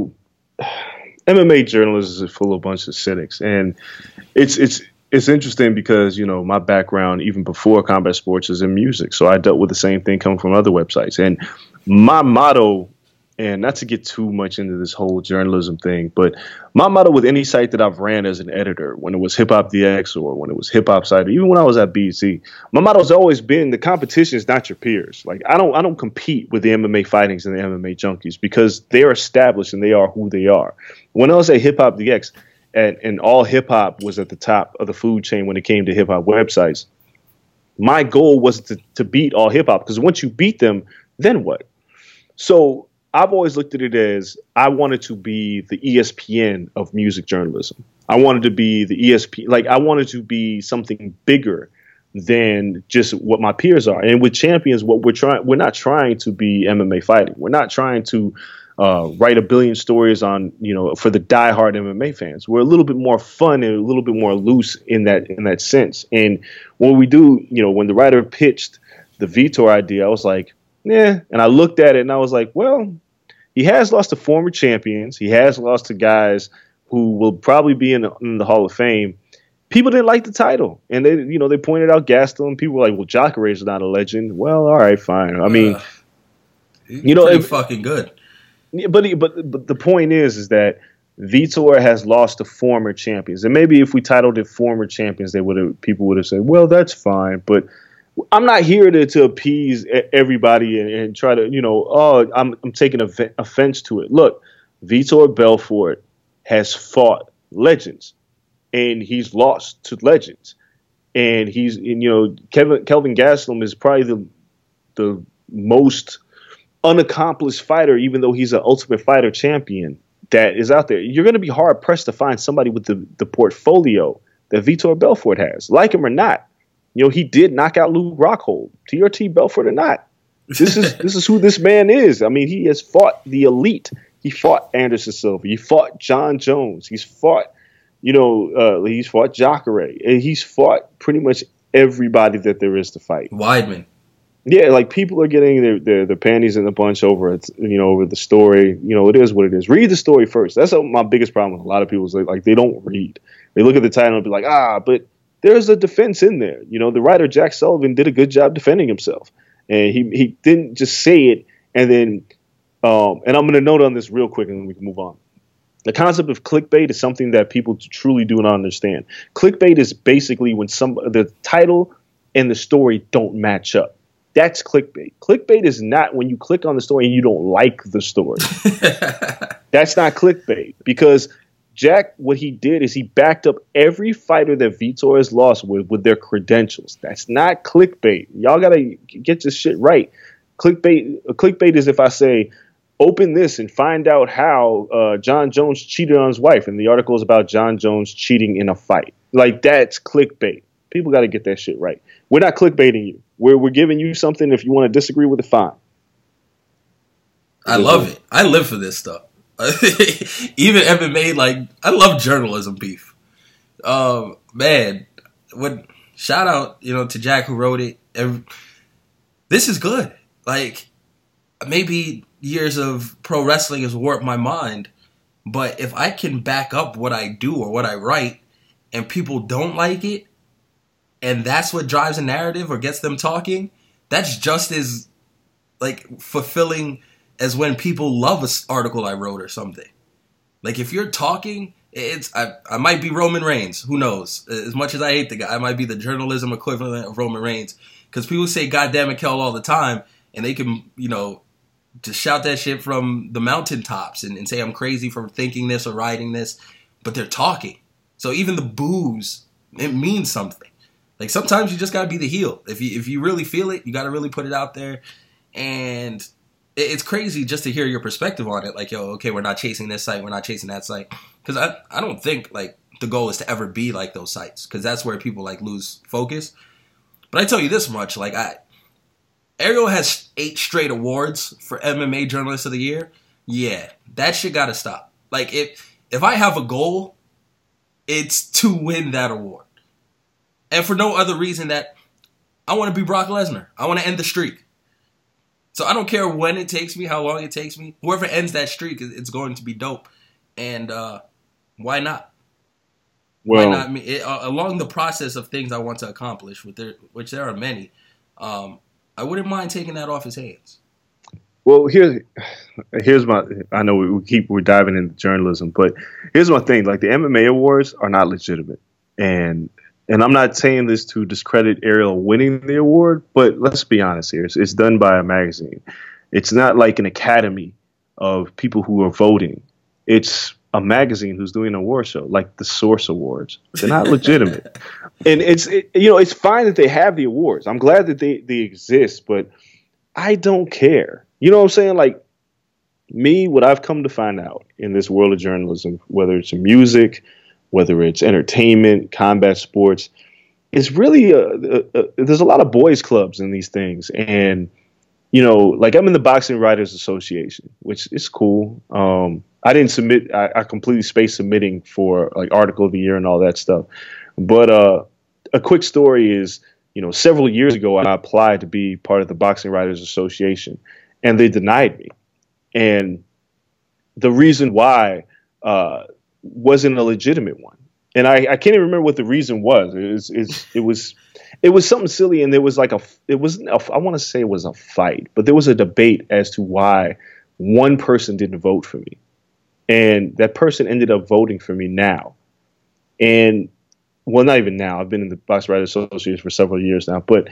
MMA journalism is full of a bunch of cynics. And it's interesting because, my background, even before combat sports, is in music. So I dealt with the same thing coming from other websites. And my motto, and not to get too much into this whole journalism thing, but my motto with any site that I've ran as an editor, when it was Hip Hop DX or when it was Hip Hop Site, even when I was at BET, my motto's always been the competition is not your peers. I don't compete with the MMA fightings and the MMA junkies because they're established and they are who they are. When I was at Hip Hop DX, and all hip hop was at the top of the food chain when it came to hip hop websites, My goal was to beat All Hip Hop, because once you beat them, then what? So I've always looked at it as I wanted to be the ESPN of music journalism. I wanted to be the ESPN, like I wanted to be something bigger than just what my peers are. And with Champions, we're not trying to be MMA fighting. We're not trying to write a billion stories on, for the diehard MMA fans. We're a little bit more fun and a little bit more loose in that sense. And when we do, when the writer pitched the Vitor idea, I was like, yeah. And I looked at it and I was like, well, he has lost to former champions. He has lost to guys who will probably be in the Hall of Fame. People didn't like the title, and they pointed out Gastelum. People were like, well, Jacare is not a legend. Well, all right, fine. I mean, he's fucking good. But the point is that Vitor has lost to former champions, and maybe if we titled it former champions, people would have said, well, that's fine. But I'm not here to appease everybody and try to, I'm taking offense to it. Look, Vitor Belfort has fought legends, and he's lost to legends. And Kelvin Gastelum is probably the most unaccomplished fighter, even though he's an Ultimate Fighter champion, that is out there. You're going to be hard pressed to find somebody with the portfolio that Vitor Belfort has, like him or not. He did knock out Luke Rockhold, TRT Belfort or not. This is who this man is. I mean, he has fought the elite. He fought Anderson Silva. He fought John Jones. He's fought, he's fought Jacare. And he's fought pretty much everybody that there is to fight. Weidman. Yeah, like people are getting their panties in a bunch over it, over the story. It is what it is. Read the story first. That's my biggest problem with a lot of people is like they don't read. They look at the title and be like, but there's a defense in there. The writer Jack Sullivan did a good job defending himself, and he didn't just say it and then. And I'm going to note on this real quick, and then we can move on. The concept of clickbait is something that people truly do not understand. Clickbait is basically when the title and the story don't match up. That's clickbait. Clickbait is not when you click on the story and you don't like the story. That's not clickbait, because Jack, what he did is he backed up every fighter that Vitor has lost with their credentials. That's not clickbait. Y'all got to get this shit right. Clickbait is if I say, open this and find out how John Jones cheated on his wife, and the article is about John Jones cheating in a fight. Like, that's clickbait. People got to get that shit right. We're not clickbaiting you. We're giving you something. If you want to disagree with it, fine. I love it. I live for this stuff. Even MMA, I love journalism beef. Man, shout out, to Jack who wrote it. This is good. Maybe years of pro wrestling has warped my mind, but if I can back up what I do or what I write and people don't like it, and that's what drives a narrative or gets them talking, that's just as fulfilling as when people love an article I wrote or something. If you're talking, I might be Roman Reigns. Who knows? As much as I hate the guy, I might be the journalism equivalent of Roman Reigns. Because people say "God damn it, Kel" all the time, and they can, just shout that shit from the mountaintops and say I'm crazy for thinking this or writing this, but they're talking. So even the boos, it means something. Sometimes you just gotta be the heel. If you really feel it, you gotta really put it out there. And it's crazy just to hear your perspective on it. Okay, we're not chasing this site, we're not chasing that site. Because I don't think the goal is to ever be like those sites, because that's where people lose focus. But I tell you this much, Ariel has 8 straight awards for MMA Journalist of the Year. Yeah, that shit gotta stop. If I have a goal, it's to win that award. And for no other reason that I want to be Brock Lesnar. I want to end the streak. So I don't care when it takes me, how long it takes me. Whoever ends that streak, it's going to be dope. And why not? Well, why not me? Along the process of things I want to accomplish, which there are many, I wouldn't mind taking that off his hands. Well, here's my. I know we're diving into journalism, but here's my thing. The MMA awards are not legitimate, and I'm not saying this to discredit Ariel winning the award, but let's be honest here. It's done by a magazine. It's not like an academy of people who are voting. It's a magazine who's doing an award show, like the Source Awards. They're not legitimate. And it's fine that they have the awards. I'm glad that they exist, but I don't care. You know what I'm saying? Like, me, what I've come to find out in this world of journalism, whether it's music, whether it's entertainment, combat sports, it's really there's a lot of boys clubs in these things. And, like, I'm in the Boxing Writers Association, which is cool. I didn't submit. I completely spaced submitting for like Article of the Year and all that stuff. But a quick story is, several years ago, I applied to be part of the Boxing Writers Association, and they denied me. And the reason why wasn't a legitimate one. And I can't even remember what the reason was. It was something silly, and there was like I want to say it was a fight, but there was a debate as to why one person didn't vote for me, and that person ended up voting for me now. And well, not even now. I've been in the Boxing Writers Association for several years now, but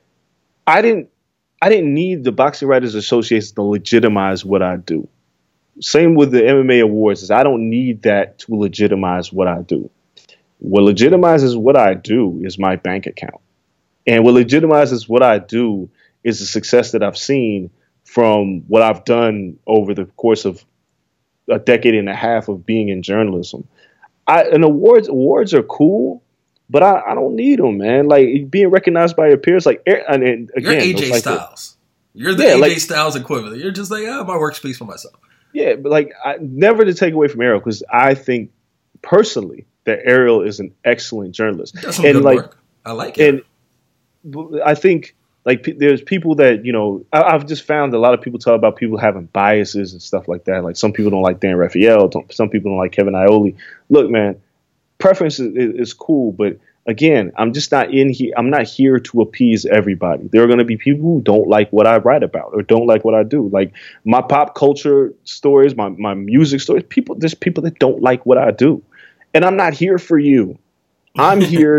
I didn't need the Boxing Writers Association to legitimize what I do. Same with the MMA awards. Is I don't need that to legitimize what I do. What legitimizes what I do is my bank account. And what legitimizes what I do is the success that I've seen from what I've done over the course of a decade and a half of being in journalism. And awards are cool, but I don't need them, man. Like, being recognized by your peers, like, and again, you're AJ like Styles. You're the AJ Styles equivalent. You're just like, my work speaks for myself. Yeah, but like, never to take away from Ariel, because I think personally that Ariel is an excellent journalist. That's some good work. I like it. And I think, like, there's people that, I've just found a lot of people talk about people having biases and stuff like that. Like, some people don't like Dan Raphael. Some people don't like Kevin Iole. Look, man, preference is cool, but again, I'm just not in here. I'm not here to appease everybody. There are going to be people who don't like what I write about or don't like what I do. Like, my pop culture stories, my music stories, there's people that don't like what I do. And I'm not here for you. I'm here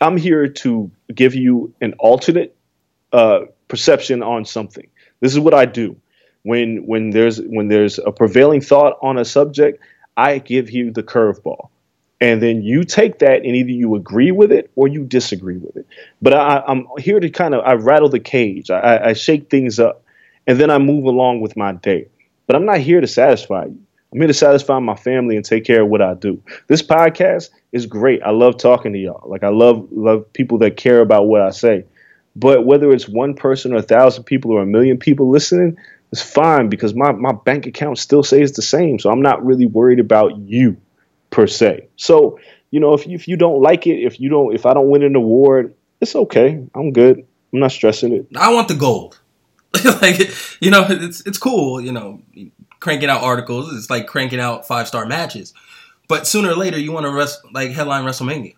to give you an alternate perception on something. This is what I do. When there's a prevailing thought on a subject, I give you the curveball. And then you take that and either you agree with it or you disagree with it. But I'm here to I rattle the cage. I shake things up, and then I move along with my day. But I'm not here to satisfy you. I'm here to satisfy my family and take care of what I do. This podcast is great. I love talking to y'all. Like, I love people that care about what I say. But whether it's one person or 1,000 people or 1,000,000 people listening, it's fine, because my bank account still stays the same. So I'm not really worried about you per se. So, if you don't like it, if I don't win an award, it's okay. I'm good. I'm not stressing it. I want the gold. Like, it's cool, cranking out articles. It's like cranking out 5-star matches. But sooner or later, you want to headline WrestleMania.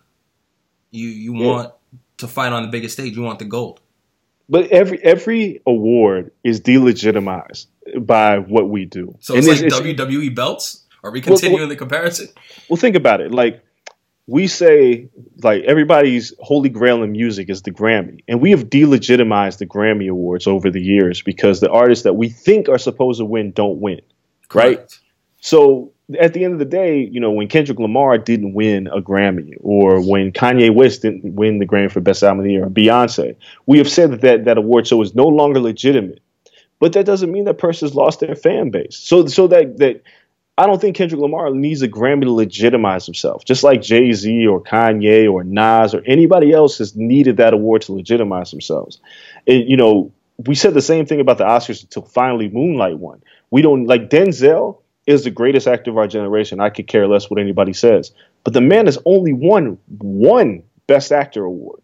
You want to fight on the biggest stage. You want the gold. But every award is delegitimized by what we do. So it's like WWE belts? Are we continuing the comparison? Well, think about it. Like, we say, like, everybody's holy grail in music is the Grammy. And we have delegitimized the Grammy Awards over the years because the artists that we think are supposed to win don't win. Right? Correct. So at the end of the day, when Kendrick Lamar didn't win a Grammy, or when Kanye West didn't win the Grammy for Best Album of the Year, or Beyonce, we have said that award show is no longer legitimate. But that doesn't mean that person's lost their fan base. So that I don't think Kendrick Lamar needs a Grammy to legitimize himself, just like Jay-Z or Kanye or Nas or anybody else has needed that award to legitimize themselves. And, we said the same thing about the Oscars until finally Moonlight won. We don't, like, Denzel is the greatest actor of our generation. I could care less what anybody says. But the man has only won one Best Actor award.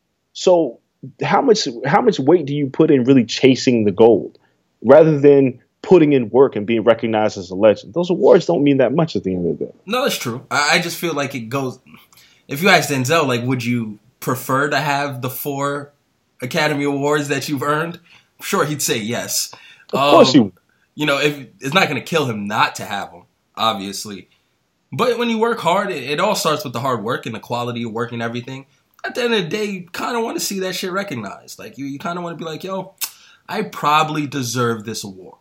So how much weight do you put in really chasing the gold rather than putting in work and being recognized as a legend? Those awards don't mean that much at the end of the day. No, that's true. I just feel like it goes... If you ask Denzel, like, would you prefer to have the 4 Academy Awards that you've earned? I'm sure he'd say yes. Of course he would. If it's not going to kill him not to have them, obviously. But when you work hard, it all starts with the hard work and the quality of work and everything. At the end of the day, you kind of want to see that shit recognized. Like, you kind of want to be like, yo, I probably deserve this award.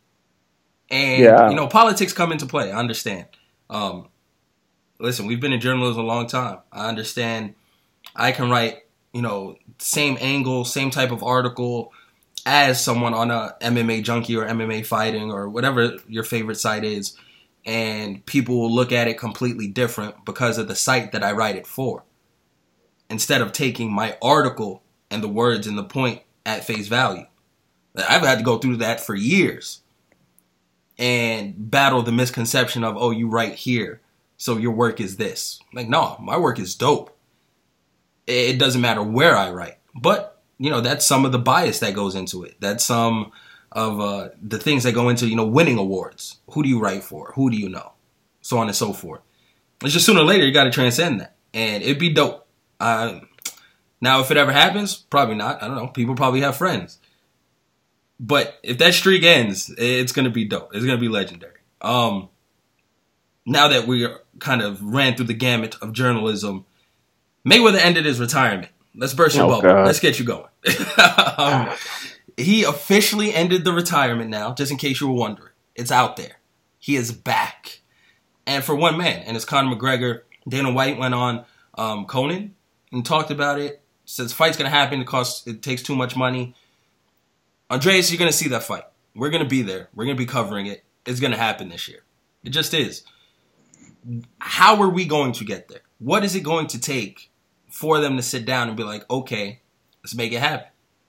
And, politics come into play. I understand. Listen, we've been in journalism a long time. I understand I can write, same angle, same type of article as someone on a MMA Junkie or MMA Fighting or whatever your favorite site is, and people will look at it completely different because of the site that I write it for. Instead of taking my article and the words and the point at face value. I've had to go through that for years and battle the misconception of, oh, you write here, so your work is this. Like, no, my work is dope. It doesn't matter where I write. But, that's some of the bias that goes into it. That's some of the things that go into, winning awards. Who do you write for? Who do you know? So on and so forth. It's just sooner or later, you got to transcend that. And it'd be dope. Now, if it ever happens, probably not. I don't know. People probably have friends. But if that streak ends, it's going to be dope. It's going to be legendary. Now that we kind of ran through the gamut of journalism, Mayweather ended his retirement. Let's burst your bubble. God. Let's get you going. He officially ended the retirement now, just in case you were wondering. It's out there. He is back. And for one man, and it's Conor McGregor. Dana White went on Conan and talked about it. Says fight's going to happen because it takes too much money. Andreas, you're going to see that fight. We're going to be there. We're going to be covering it. It's going to happen this year. It just is. How are we going to get there? What is it going to take for them to sit down and be like, okay, let's make it happen?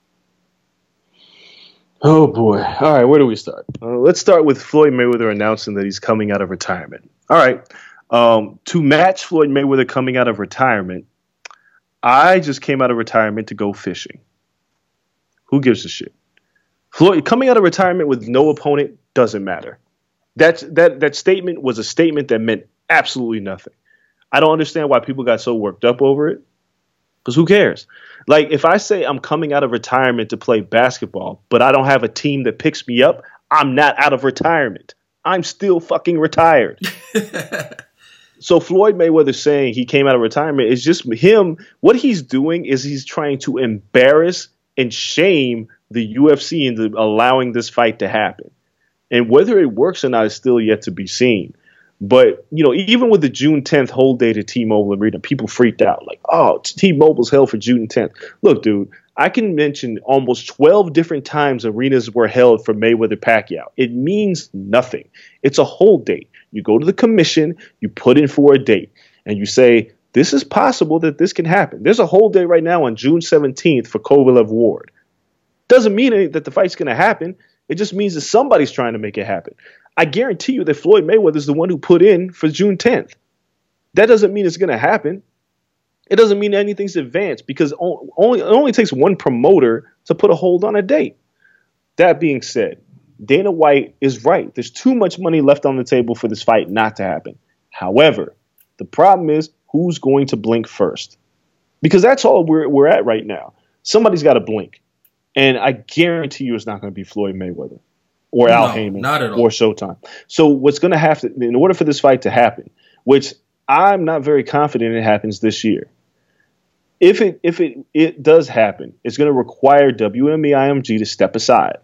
Oh, boy. All right, where do we start? Let's start with Floyd Mayweather announcing that he's coming out of retirement. All right. To match Floyd Mayweather coming out of retirement, I just came out of retirement to go fishing. Who gives a shit? Floyd coming out of retirement with no opponent doesn't matter. That statement was a statement that meant absolutely nothing. I don't understand why people got so worked up over it. Because who cares? Like, if I say I'm coming out of retirement to play basketball, but I don't have a team that picks me up, I'm not out of retirement. I'm still fucking retired. So Floyd Mayweather saying he came out of retirement is just him. What he's doing is he's trying to embarrass and shame the UFC into allowing this fight to happen. And whether it works or not is still yet to be seen. But, even with the June 10th hold date at T-Mobile Arena, people freaked out. Like, oh, T-Mobile's held for June 10th. Look, dude, I can mention almost 12 different times arenas were held for Mayweather-Pacquiao. It means nothing. It's a hold date. You go to the commission, you put in for a date, and you say, this is possible that this can happen. There's a hold date right now on June 17th for Kovalev Ward. Doesn't mean that the fight's going to happen. It just means that somebody's trying to make it happen. I guarantee you that Floyd Mayweather is the one who put in for June 10th. That doesn't mean it's going to happen. It doesn't mean anything's advanced because it only takes one promoter to put a hold on a date. That being said, Dana White is right. There's too much money left on the table for this fight not to happen. However, the problem is who's going to blink first? Because that's all we're at right now. Somebody's got to blink. And I guarantee you it's not going to be Floyd Mayweather or Al Heyman or Showtime. So what's going to have to, in order for this fight to happen, which I'm not very confident it happens this year, if it does happen, it's going to require WME IMG to step aside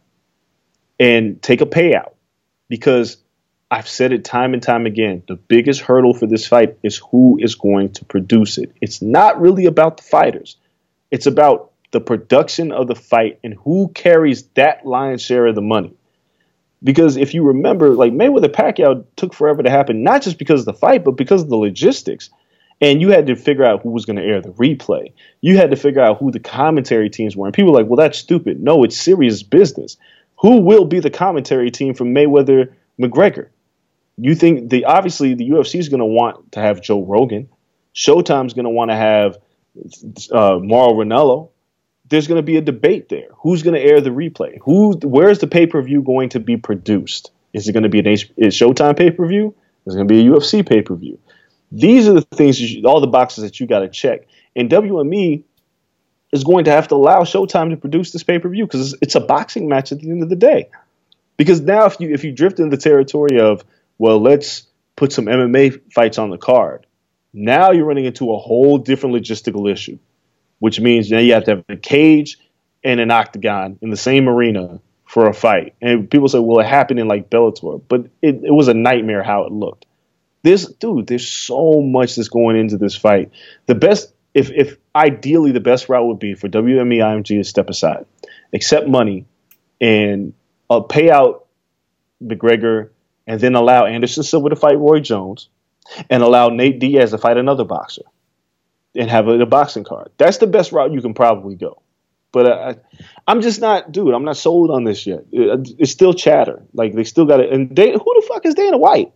and take a payout. Because I've said it time and time again, the biggest hurdle for this fight is who is going to produce it. It's not really about the fighters. It's about the production of the fight and who carries that lion's share of the money. Because if you remember, like Mayweather-Pacquiao took forever to happen, not just because of the fight, but because of the logistics. And you had to figure out who was going to air the replay. You had to figure out who the commentary teams were. And people were like, well, that's stupid. No, it's serious business. Who will be the commentary team for Mayweather-McGregor? You think obviously the UFC is going to want to have Joe Rogan. Showtime's going to want to have Mauro Ranallo. There's going to be a debate there. Who's going to air the replay? Where's the pay-per-view going to be produced? Is it going to be is Showtime pay-per-view? Is it going to be a UFC pay-per-view? These are the things, all the boxes that you got to check. And WME is going to have to allow Showtime to produce this pay-per-view because it's a boxing match at the end of the day. Because now if you drift into the territory of, well, let's put some MMA fights on the card, now you're running into a whole different logistical issue, which means now you have to have a cage and an octagon in the same arena for a fight. And people say, well, it happened in like Bellator, but it was a nightmare how it looked. There's so much that's going into this fight. The best, if ideally the best route would be for WME IMG to step aside, accept money, and pay out McGregor, and then allow Anderson Silva to fight Roy Jones, and allow Nate Diaz to fight another boxer, and have a boxing card. That's the best route you can probably go. But I'm just not, dude. I'm not sold on this yet. It's still chatter. Like they still got it. And who the fuck is Dana White?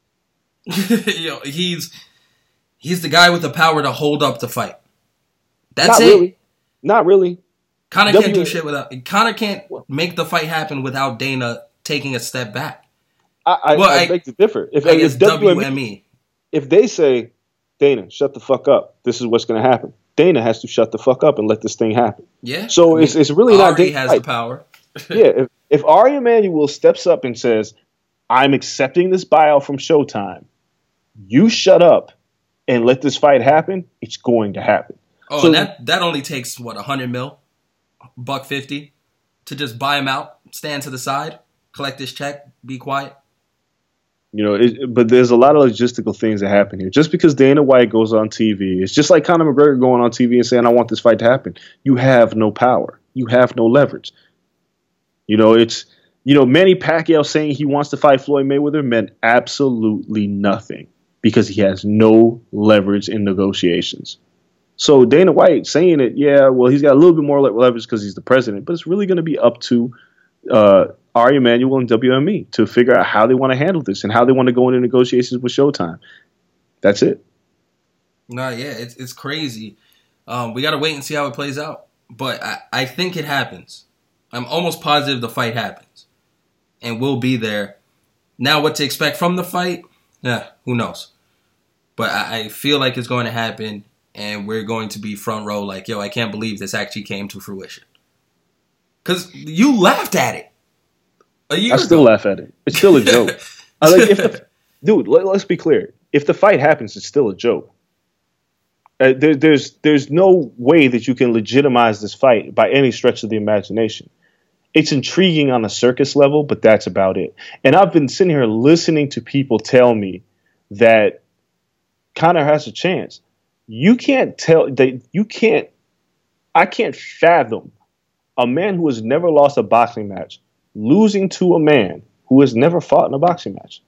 He's the guy with the power to hold up the fight. That's Not it. really. Not really. Conor can't do shit without. Conor can't make the fight happen without Dana taking a step back. I beg to differ. If WME, if they say, Dana, shut the fuck up, this is what's going to happen. Dana has to shut the fuck up and let this thing happen. Yeah. So it's really not Ari Dana has White. the power. Yeah. If Ari Emanuel steps up and says, I'm accepting this buyout from Showtime, you shut up and let this fight happen, it's going to happen. Oh, So- and that only takes what, $100 million, $150 to just buy him out, stand to the side, collect this check, be quiet. You know, but there's a lot of logistical things that happen here. Just because Dana White goes on TV, it's just like Conor McGregor going on TV and saying, I want this fight to happen. You have no power. You have no leverage. You know, Manny Pacquiao saying he wants to fight Floyd Mayweather meant absolutely nothing because he has no leverage in negotiations. So Dana White saying it, yeah, well, he's got a little bit more leverage because he's the president, but it's really going to be up to Ari Emanuel and WME to figure out how they want to handle this and how they want to go into negotiations with Showtime. That's it. No, yeah, it's crazy. We got to wait and see how it plays out. But I think it happens. I'm almost positive the fight happens. And we'll be there. Now, what to expect from the fight? Yeah, who knows? But I feel like it's going to happen, and we're going to be front row like, yo, I can't believe this actually came to fruition. Because you laughed at it a year ago. I still laugh at it. It's still a joke. Dude, let's be clear. If the fight happens, it's still a joke. There's no way that you can legitimize this fight by any stretch of the imagination. It's intriguing on a circus level, but that's about it. And I've been sitting here listening to people tell me that Conor has a chance. You can't tell that I can't fathom a man who has never lost a boxing match losing to a man who has never fought in a boxing match.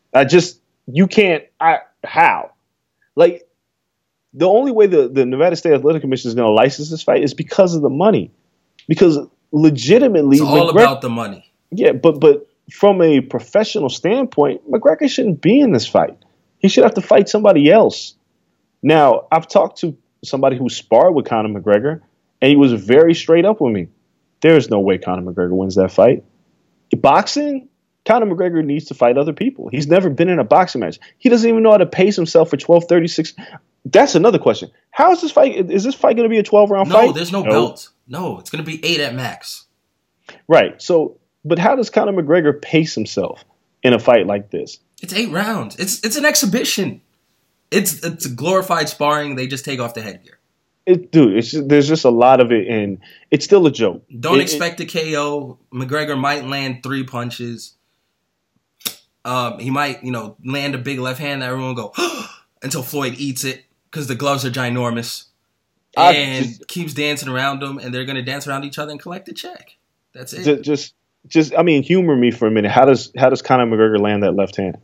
How? Like, the only way the Nevada State Athletic Commission is going to license this fight is because of the money. Because legitimately, it's all about the money. Yeah, but from a professional standpoint, McGregor shouldn't be in this fight. He should have to fight somebody else. Now, I've talked to somebody who sparred with Conor McGregor, and he was very straight up with me. There is no way Conor McGregor wins that fight. Boxing, Conor McGregor needs to fight other people. He's never been in a boxing match. He doesn't even know how to pace himself for 12:36. That's another question. How is this fight? Is this fight going to be a 12-round fight? No, there's no belt. No, it's going to be 8 at max. Right. So, but how does Conor McGregor pace himself in a fight like this? It's 8 rounds. It's an exhibition. It's a glorified sparring. They just take off the headgear. There's just a lot of it, and it's still a joke. Don't expect a KO. McGregor might land 3 punches. He might, land a big left hand that everyone will go until Floyd eats it because the gloves are ginormous and keeps dancing around them, and they're going to dance around each other and collect the check. That's it. Just, I mean, humor me for a minute. How does Conor McGregor land that left hand?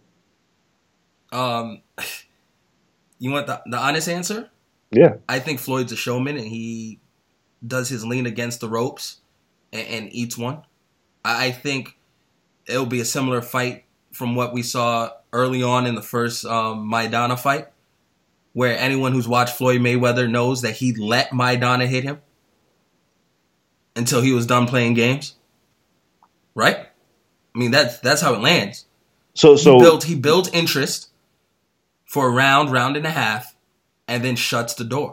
You want the honest answer? Yeah. I think Floyd's a showman, and he does his lean against the ropes and eats one. I think it'll be a similar fight from what we saw early on in the first Maidana fight, where anyone who's watched Floyd Mayweather knows that he let Maidana hit him until he was done playing games. Right? I mean, that's how it lands. So he built interest for a round and a half, and then shuts the door.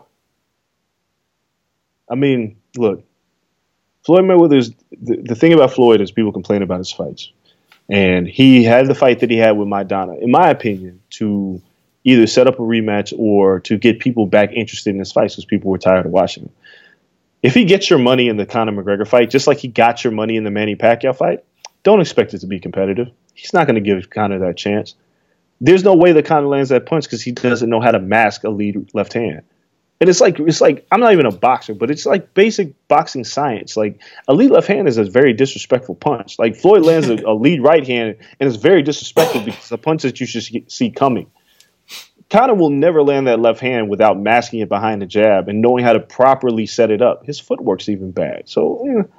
I mean, look, Floyd Mayweather's the thing about Floyd is people complain about his fights. And he had the fight that he had with Maidana, in my opinion, to either set up a rematch or to get people back interested in his fights because people were tired of watching him. If he gets your money in the Conor McGregor fight, just like he got your money in the Manny Pacquiao fight, don't expect it to be competitive. He's not going to give Conor that chance. There's no way that Conor lands that punch because he doesn't know how to mask a lead left hand. And it's like I'm not even a boxer, but it's like basic boxing science. Like a lead left hand is a very disrespectful punch. Like Floyd lands a lead right hand, and it's very disrespectful because it's a punch that you should see coming. Conor will never land that left hand without masking it behind the jab and knowing how to properly set it up. His footwork's even bad. So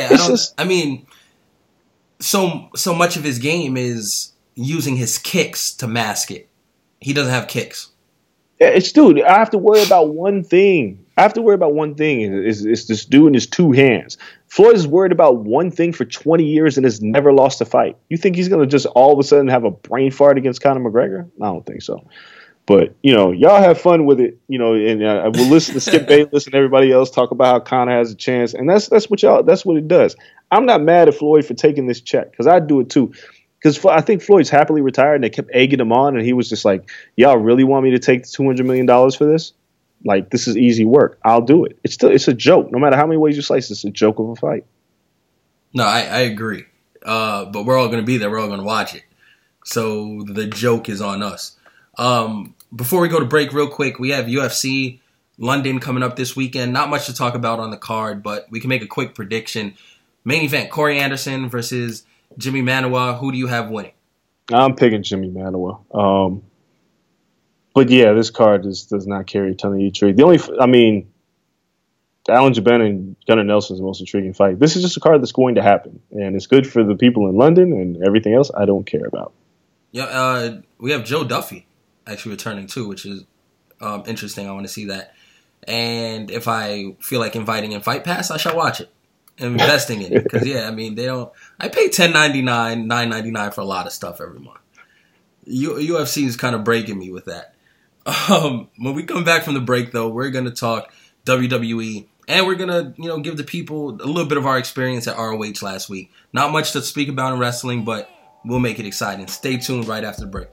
so much of his game is using his kicks to mask it. He doesn't have kicks. Dude, I have to worry about one thing. Is this dude in his two hands. Floyd is worried about one thing for 20 years and has never lost a fight. You think he's going to just all of a sudden have a brain fart against Conor McGregor? I don't think so. But, y'all have fun with it, and we'll listen to Skip Bayless and everybody else talk about how Conor has a chance. And that's what it does. I'm not mad at Floyd for taking this check because I'd do it too. Because I think Floyd's happily retired, and they kept egging him on, and he was just like, y'all really want me to take the $200 million for this? Like, this is easy work. I'll do it. It's a joke. No matter how many ways you slice, it's a joke of a fight. No, I agree. But we're all going to be there. We're all going to watch it. So the joke is on us. Before we go to break real quick, we have UFC London coming up this weekend. Not much to talk about on the card, but we can make a quick prediction. Main event, Corey Anderson versus Jimmy Manuwa. Who do you have winning? I'm picking Jimmy Manuwa. But yeah, this card does not carry a ton of intrigue. Alan Jabin and Gunnar Nelson is the most intriguing fight. This is just a card that's going to happen, and it's good for the people in London, and everything else I don't care about. Yeah, we have Joe Duffy actually returning too, which is interesting. I want to see that. And if I feel like inviting in Fight Pass, I shall watch it. Investing in it because they don't. I pay $10.99, $9.99 for a lot of stuff every month. UFC is kind of breaking me with that. When we come back from the break, though, we're gonna talk WWE and we're gonna give the people a little bit of our experience at ROH last week. Not much to speak about in wrestling, but we'll make it exciting. Stay tuned right after the break.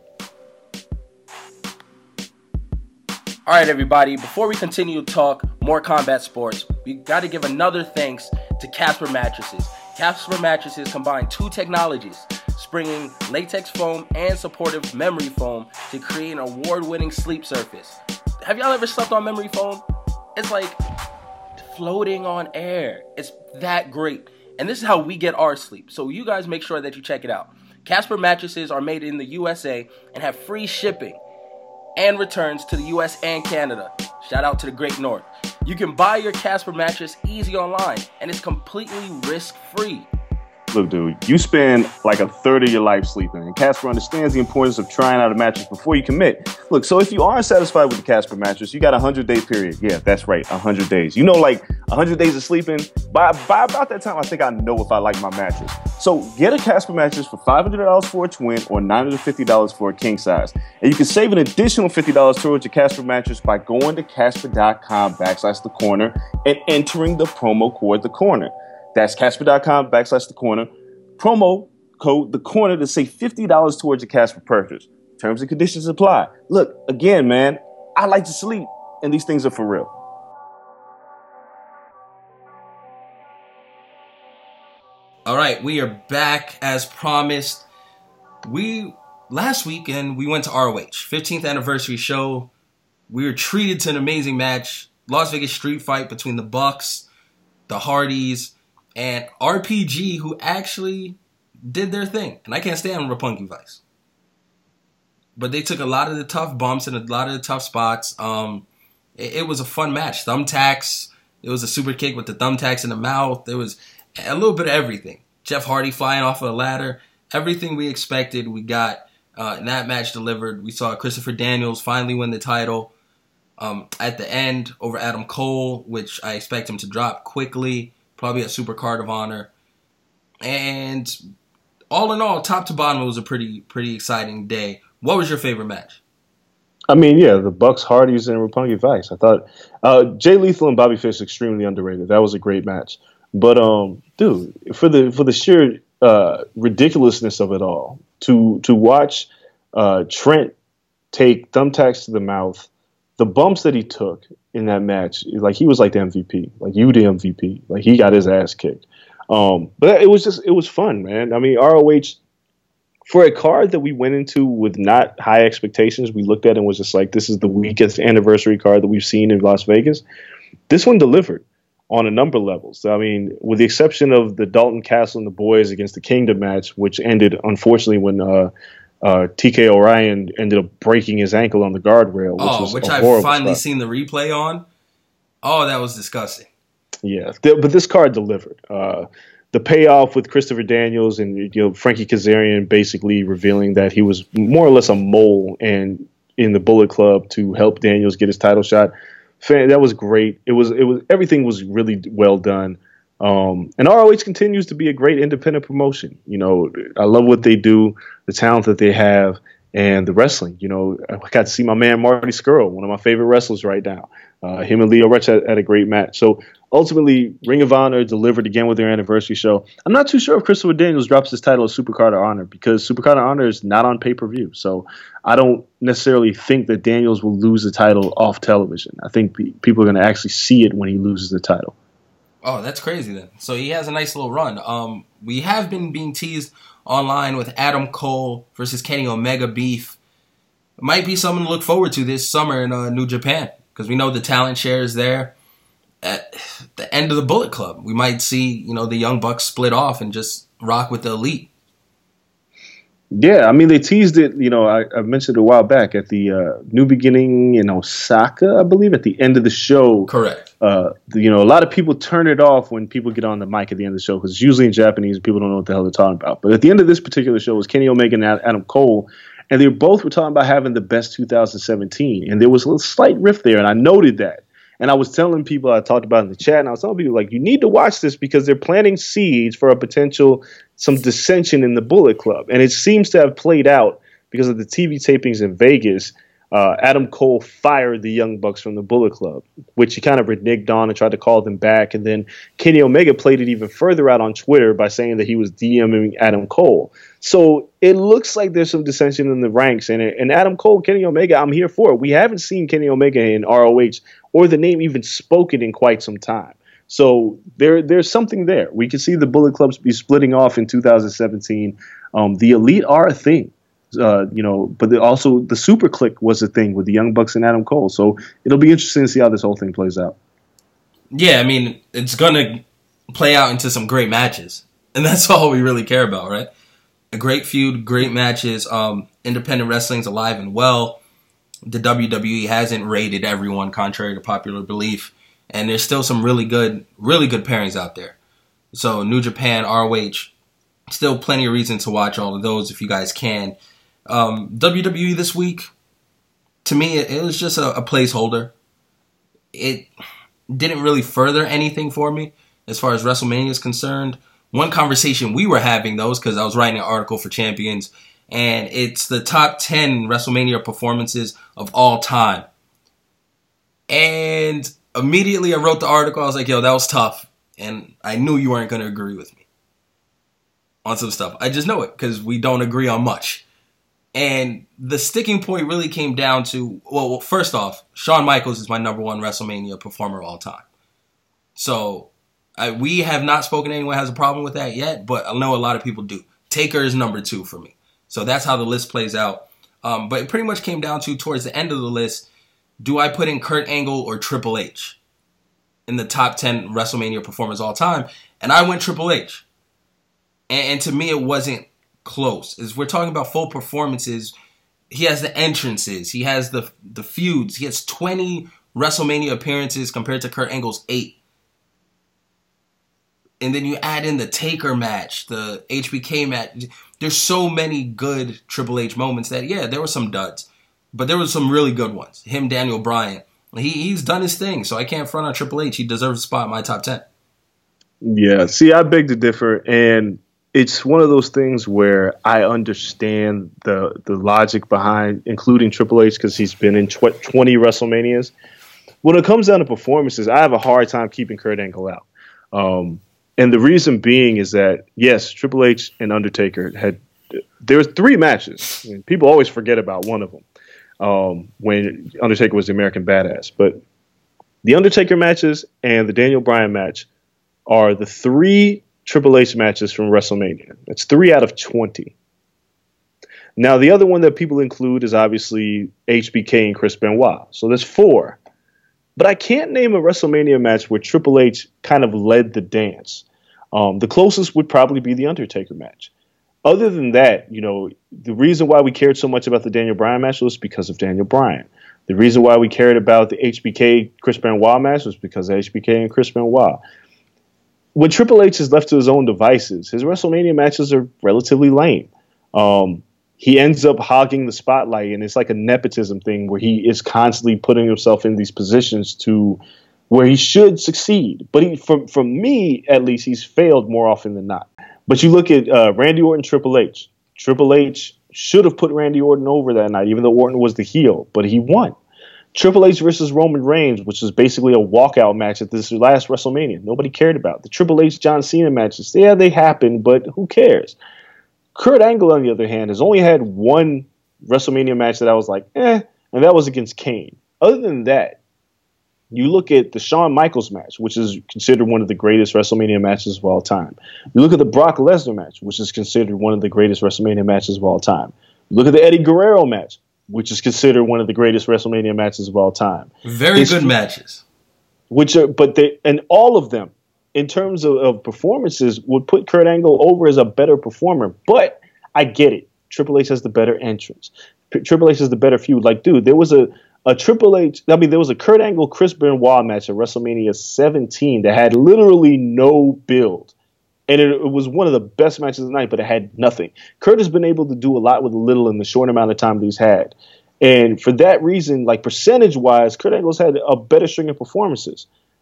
All right, everybody, before we continue to talk more combat sports, we got to give another thanks to Casper Mattresses. Casper Mattresses combine two technologies, springing latex foam and supportive memory foam to create an award-winning sleep surface. Have y'all ever slept on memory foam? It's like floating on air. It's that great. And this is how we get our sleep. So you guys make sure that you check it out. Casper Mattresses are made in the USA and have free shipping and returns to the US and Canada. Shout out to the Great North. You can buy your Casper mattress easy online, and it's completely risk-free. Look, dude, you spend like a third of your life sleeping, and Casper understands the importance of trying out a mattress before you commit. Look, so if you aren't satisfied with the Casper mattress, you got a 100-day period. Yeah, that's right, 100 days. 100 days of sleeping. By about that time, I think I know if I like my mattress. So get a Casper mattress for $500 for a twin or $950 for a king size. And you can save an additional $50 towards your Casper mattress by going to Casper.com/thecorner and entering the promo code TheCorner. That's Casper.com/thecorner. Promo code TheCorner to save $50 towards your Casper purchase. Terms and conditions apply. Look, again, man, I like to sleep, and these things are for real. All right, we are back as promised. Last weekend we went to ROH, 15th anniversary show. We were treated to an amazing match. Las Vegas street fight between the Bucks, the Hardys, and RPG, who actually did their thing. And I can't stand Roppongi Vice. But they took a lot of the tough bumps and a lot of the tough spots. It was a fun match. Thumbtacks. It was a super kick with the thumbtacks in the mouth. There was a little bit of everything. Jeff Hardy flying off of a ladder. Everything we expected, we got in that match delivered. We saw Christopher Daniels finally win the title at the end over Adam Cole, which I expect him to drop quickly. Probably a super card of honor. And all in all, top to bottom, it was a pretty exciting day. What was your favorite match? The Bucks, Hardys, and Roppongi Vice. I thought Jay Lethal and Bobby Fish extremely underrated. That was a great match. But dude, for the sheer ridiculousness of it all, to watch Trent take thumbtacks to the mouth, the bumps that he took in that match, like he was like the MVP, like you the MVP, like he got his ass kicked. But it was fun, man. ROH for a card that we went into with not high expectations, we looked at it and was just like, this is the weakest anniversary card that we've seen in Las Vegas. This one delivered on a number of levels. I mean, with the exception of the Dalton Castle and the boys against the Kingdom match, which ended, unfortunately, when TK Orion ended up breaking his ankle on the guardrail. Which I've finally seen the replay on. Oh, that was disgusting. Yeah, but this card delivered. The payoff with Christopher Daniels and Frankie Kazarian basically revealing that he was more or less a mole and in the Bullet Club to help Daniels get his title shot. That was great. It was everything was really well done. And ROH continues to be a great independent promotion. I love what they do, the talent that they have, and the wrestling. I got to see my man Marty Scurll, one of my favorite wrestlers right now. Him and Leo Rush had a great match. So ultimately, Ring of Honor delivered again with their anniversary show. I'm not too sure if Christopher Daniels drops his title of Supercard of Honor because Supercard of Honor is not on pay-per-view. So I don't necessarily think that Daniels will lose the title off television. I think people are going to actually see it when he loses the title. Oh, that's crazy then. So he has a nice little run. We have been being teased online with Adam Cole versus Kenny Omega beef. It might be something to look forward to this summer in New Japan because we know the talent share is there. At the end of the Bullet Club, we might see, the Young Bucks split off and just rock with the Elite. Yeah, I mean, they teased it, I mentioned it a while back at the New Beginning in Osaka, I believe, at the end of the show. Correct. A lot of people turn it off when people get on the mic at the end of the show because it's usually in Japanese and people don't know what the hell they're talking about. But at the end of this particular show was Kenny Omega and Adam Cole, and they both were talking about having the best 2017. And there was a slight rift there, and I noted that. And I was telling people, I talked about it in the chat, and I was telling people, you need to watch this because they're planting seeds for a potential, some dissension in the Bullet Club. And it seems to have played out because of the TV tapings in Vegas. Adam Cole fired the Young Bucks from the Bullet Club, which he kind of reneged on and tried to call them back. And then Kenny Omega played it even further out on Twitter by saying that he was DMing Adam Cole. So it looks like there's some dissension in the ranks. And Adam Cole, Kenny Omega, I'm here for it. We haven't seen Kenny Omega in ROH or the name even spoken in quite some time. So there's something there. We can see the Bullet Clubs be splitting off in 2017. The Elite are a thing. But also the Super Click was a thing with the Young Bucks and Adam Cole. So it'll be interesting to see how this whole thing plays out. Yeah, I mean, it's going to play out into some great matches. And that's all we really care about, right? A great feud, great matches. Independent wrestling's alive and well. The WWE hasn't rated everyone, contrary to popular belief. And there's still some really good pairings out there. So New Japan, ROH, still plenty of reason to watch all of those if you guys can. WWE this week, to me, it was just a placeholder. It didn't really further anything for me as far as WrestleMania is concerned. One conversation we were having, though, is because I was writing an article for Champions, and it's the top 10 WrestleMania performances of all time. And immediately I wrote the article. I was like, yo, that was tough. And I knew you weren't going to agree with me on some stuff. I just know it because we don't agree on much. And the sticking point really came down to, well, first off, Shawn Michaels is my number one WrestleMania performer of all time. So we have not spoken to anyone who has a problem with that yet, but I know a lot of people do. Taker is number 2 for me. So that's how the list plays out. But it pretty much came down to, towards the end of the list, do I put in Kurt Angle or Triple H in the top 10 WrestleMania performers of all time? And I went Triple H. And to me, it wasn't close. As we're talking about full performances, he has the entrances, he has the feuds, he has 20 WrestleMania appearances compared to Kurt Angle's 8. And then you add in the Taker match, the HBK match. There's so many good Triple H moments that, yeah, there were some duds. But there were some really good ones. Him, Daniel Bryan. He's done his thing, so I can't front on Triple H. He deserves a spot in my top 10. Yeah, see, I beg to differ. And it's one of those things where I understand the logic behind including Triple H because he's been in 20 WrestleManias. When it comes down to performances, I have a hard time keeping Kurt Angle out. And the reason being is that, yes, Triple H and Undertaker there was 3 matches. And people always forget about one of them when Undertaker was the American Badass. But the Undertaker matches and the Daniel Bryan match are the 3 Triple H matches from WrestleMania. That's 3 out of 20. Now, the other one that people include is obviously HBK and Chris Benoit. So there's 4. But I can't name a WrestleMania match where Triple H kind of led the dance. The closest would probably be the Undertaker match. Other than that, the reason why we cared so much about the Daniel Bryan match was because of Daniel Bryan. The reason why we cared about the HBK Chris Benoit match was because of HBK and Chris Benoit. When Triple H is left to his own devices, his WrestleMania matches are relatively lame. He ends up hogging the spotlight, and it's like a nepotism thing where he is constantly putting himself in these positions to where he should succeed. But from me, at least, he's failed more often than not. But you look at Randy Orton, Triple H. Triple H should have put Randy Orton over that night, even though Orton was the heel, but he won. Triple H versus Roman Reigns, which was basically a walkout match at this last WrestleMania. Nobody cared about. The Triple H John Cena matches, yeah, they happened, but who cares? Kurt Angle, on the other hand, has only had one WrestleMania match that I was like, and that was against Kane. Other than that, you look at the Shawn Michaels match, which is considered one of the greatest WrestleMania matches of all time. You look at the Brock Lesnar match, which is considered one of the greatest WrestleMania matches of all time. You look at the Eddie Guerrero match, which is considered one of the greatest WrestleMania matches of all time. Very good matches. And all of them, in terms of performances, would put Kurt Angle over as a better performer. But I get it. Triple H has the better entrance. Triple H has the better feud. Like, dude, there was there was a Kurt Angle Chris Benoit match at WrestleMania 17 that had literally no build. And it was one of the best matches of the night, but it had nothing. Kurt has been able to do a lot with little in the short amount of time that he's had. And for that reason, like percentage-wise, Kurt Angle's had a better string of performances.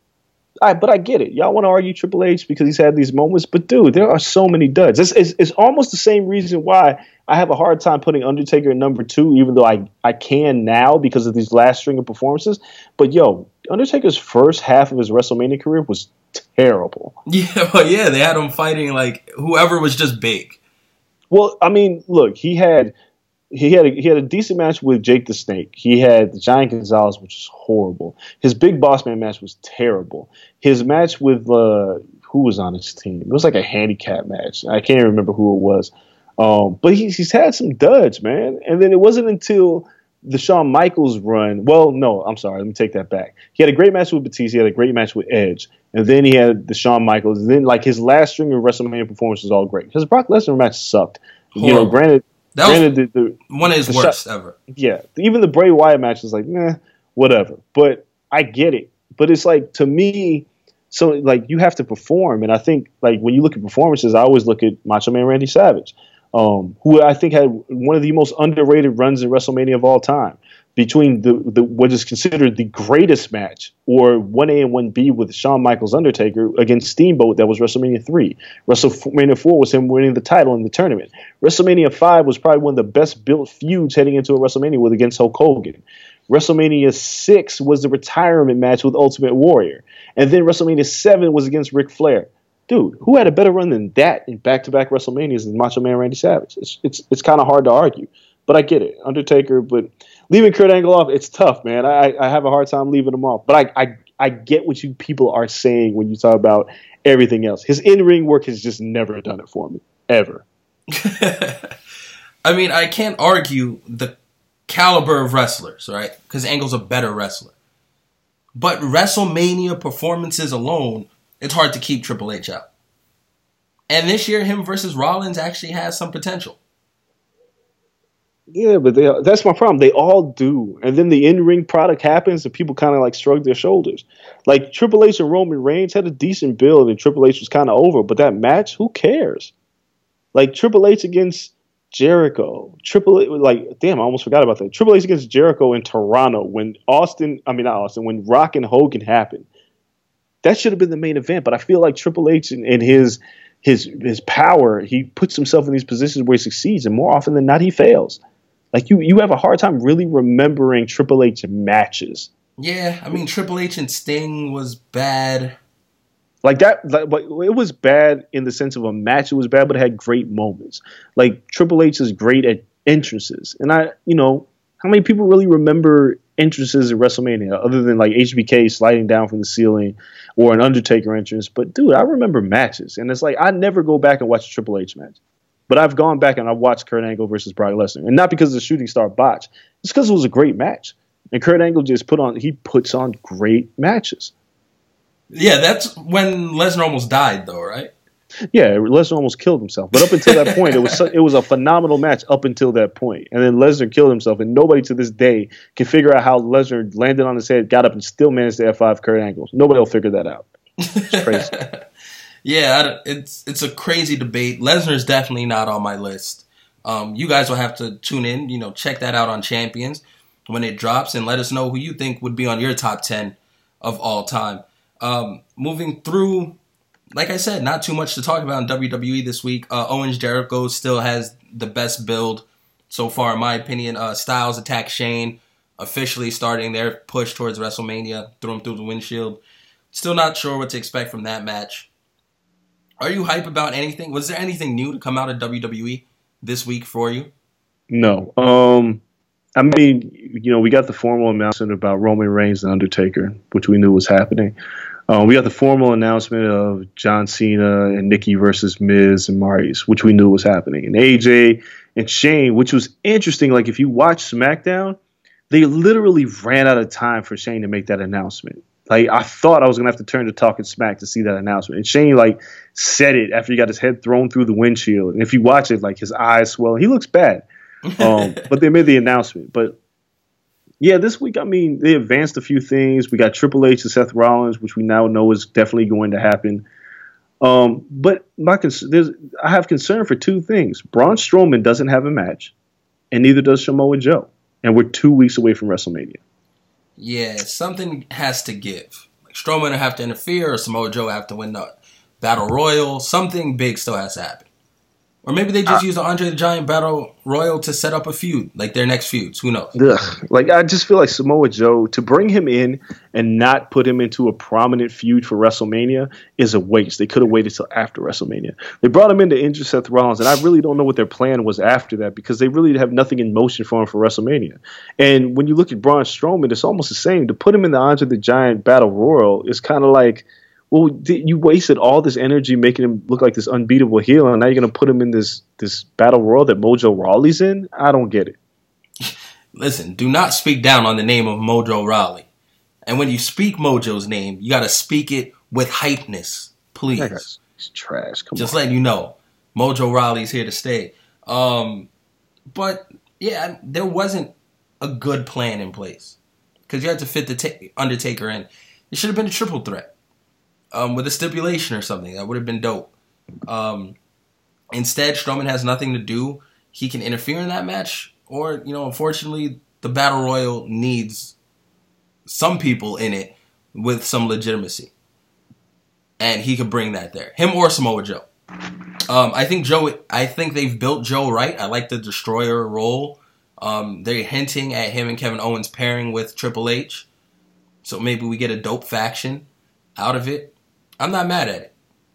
But I get it. Y'all want to argue Triple H because he's had these moments. But, dude, there are so many duds. It's almost the same reason why I have a hard time putting Undertaker at number 2, even though I can now because of these last string of performances. But, Undertaker's first half of his WrestleMania career was terrible. Yeah, they had him fighting, like, whoever was just big. Well, I mean, look, he had a decent match with Jake the Snake. He had the Giant Gonzalez, which was horrible. His Big Boss Man match was terrible. His match with who was on his team? It was like a handicap match. I can't even remember who it was. But he's had some duds, man. And then it wasn't until the Shawn Michaels run. Well, no, I'm sorry. Let me take that back. He had a great match with Batista. He had a great match with Edge. And then he had the Shawn Michaels. And then, like, his last string of WrestleMania performances was all great. His Brock Lesnar match sucked. Horrible. Granted, was one of his worst ever. Yeah. Even the Bray Wyatt match is like, whatever. But I get it. But it's like, to me, so, like, you have to perform. And I think, like, when you look at performances, I always look at Macho Man Randy Savage, who I think had one of the most underrated runs in WrestleMania of all time. Between the what is considered the greatest match, or 1A and 1B with Shawn Michaels Undertaker against Steamboat, that was WrestleMania 3. WrestleMania 4 was him winning the title in the tournament. WrestleMania 5 was probably one of the best built feuds heading into a WrestleMania against Hulk Hogan. WrestleMania 6 was the retirement match with Ultimate Warrior. And then WrestleMania 7 was against Ric Flair. Dude, who had a better run than that in back-to-back WrestleManias than Macho Man Randy Savage? It's kind of hard to argue. But I get it. Undertaker, but leaving Kurt Angle off, it's tough, man. I have a hard time leaving him off. But I get what you people are saying when you talk about everything else. His in-ring work has just never done it for me. Ever. I mean, I can't argue the caliber of wrestlers, right? Because Angle's a better wrestler. But WrestleMania performances alone, it's hard to keep Triple H out. And this year, him versus Rollins actually has some potential. Yeah, but that's my problem. They all do. And then the in-ring product happens and people kind of like shrug their shoulders. Like Triple H and Roman Reigns had a decent build and Triple H was kind of over. But that match, who cares? Like Triple H against Jericho. Damn, I almost forgot about that. Triple H against Jericho in Toronto when when Rock and Hogan happened. That should have been the main event. But I feel like Triple H and his power, he puts himself in these positions where he succeeds. And more often than not, he fails. Like, you have a hard time really remembering Triple H matches. Yeah, I mean, Triple H and Sting was bad. Like that, it was bad in the sense of a match. It was bad, but it had great moments. Like, Triple H is great at entrances. And how many people really remember entrances at WrestleMania other than, like, HBK sliding down from the ceiling or an Undertaker entrance? But, dude, I remember matches. And it's like, I never go back and watch a Triple H match. But I've gone back and I've watched Kurt Angle versus Brock Lesnar, and not because of the shooting star botch. It's because it was a great match, and Kurt Angle just puts on great matches. Yeah, that's when Lesnar almost died, though, right? Yeah, Lesnar almost killed himself. But up until that point, it was a phenomenal match up until that point. And then Lesnar killed himself, and nobody to this day can figure out how Lesnar landed on his head, got up, and still managed to F5 Kurt Angle. Nobody will figure that out. It's crazy. Yeah, it's a crazy debate. Lesnar's definitely not on my list. You guys will have to tune in, check that out on Champions when it drops, and let us know who you think would be on your top 10 of all time. Moving through, like I said, not too much to talk about in WWE this week. Owens Jericho still has the best build so far, in my opinion. Styles attacked Shane, officially starting their push towards WrestleMania, threw him through the windshield. Still not sure what to expect from that match. Are you hype about anything? Was there anything new to come out of WWE this week for you? No. I mean, we got the formal announcement about Roman Reigns and Undertaker, which we knew was happening. We got the formal announcement of John Cena and Nikki versus Miz and Maurice, which we knew was happening. And AJ and Shane, which was interesting. Like, if you watch SmackDown, they literally ran out of time for Shane to make that announcement. Like, I thought I was going to have to turn to Talking Smack to see that announcement. And Shane, said it after he got his head thrown through the windshield. And if you watch it, his eyes swell. He looks bad. But they made the announcement. But yeah, this week, I mean, they advanced a few things. We got Triple H and Seth Rollins, which we now know is definitely going to happen. But I have concern for two things. Braun Strowman doesn't have a match, and neither does Samoa Joe. And we're 2 weeks away from WrestleMania. Yeah, something has to give. Strowman will have to interfere, or Samoa Joe will have to win the Battle Royal. Something big still has to happen. Or maybe they just use the Andre the Giant Battle Royal to set up a feud, their next feuds. Who knows? I just feel like Samoa Joe, to bring him in and not put him into a prominent feud for WrestleMania is a waste. They could have waited till after WrestleMania. They brought him in to injure Seth Rollins, and I really don't know what their plan was after that, because they really have nothing in motion for him for WrestleMania. And when you look at Braun Strowman, it's almost the same. To put him in the Andre the Giant Battle Royal is kind of like, well, you wasted all this energy making him look like this unbeatable heel, and now you're going to put him in this battle royal that Mojo Rawley's in? I don't get it. Listen, do not speak down on the name of Mojo Rawley. And when you speak Mojo's name, you got to speak it with hypeness, please. It's trash. Come Just on. letting you know, Mojo Rawley's here to stay. But, yeah, there wasn't a good plan in place, because you had to fit the Undertaker in. It should have been a triple threat. With a stipulation or something. That would have been dope. Instead, Strowman has nothing to do. He can interfere in that match. Or, unfortunately, the Battle Royal needs some people in it with some legitimacy. And he could bring that there. Him or Samoa Joe. I think they've built Joe right. I like the Destroyer role. They're hinting at him and Kevin Owens pairing with Triple H. So maybe we get a dope faction out of it. I'm not mad at it.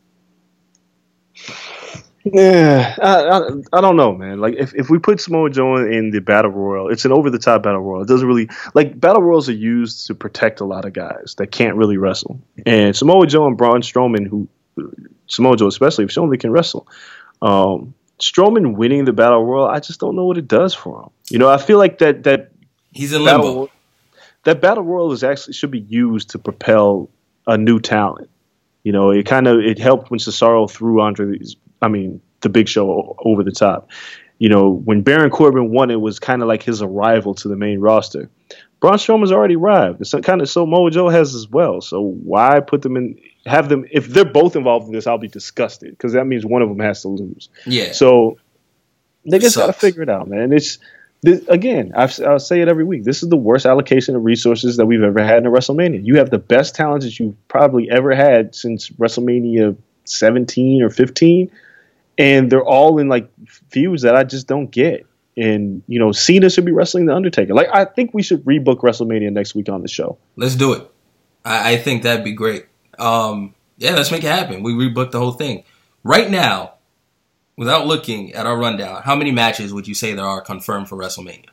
Yeah, I don't know, man. If we put Samoa Joe in the Battle Royal, it's an over-the-top Battle Royal. It doesn't really Battle Royals are used to protect a lot of guys that can't really wrestle. And Samoa Joe and Braun Strowman, Samoa Joe especially, if only can wrestle. Strowman winning the Battle Royal, I just don't know what it does for him. I feel like that he's in limbo. That Battle Royal should be used to propel a new talent. It helped when Cesaro threw the Big Show over the top. When Baron Corbin won, it was kind of like his arrival to the main roster. Braun Strowman's already arrived. It's kind of so Samoa Joe has as well. So why put them in? Have them, if they're both involved in this, I'll be disgusted, because that means one of them has to lose. Yeah. So they just got to figure it out, man. Again, I'll say it every week. This is the worst allocation of resources that we've ever had in a WrestleMania. You have the best talent that you've probably ever had since WrestleMania 17 or 15, and they're all in feuds that I just don't get. And Cena should be wrestling the Undertaker. I think we should rebook WrestleMania next week on the show. Let's do it. I think that'd be great. Let's make it happen. We rebook the whole thing right now. Without looking at our rundown, how many matches would you say there are confirmed for WrestleMania?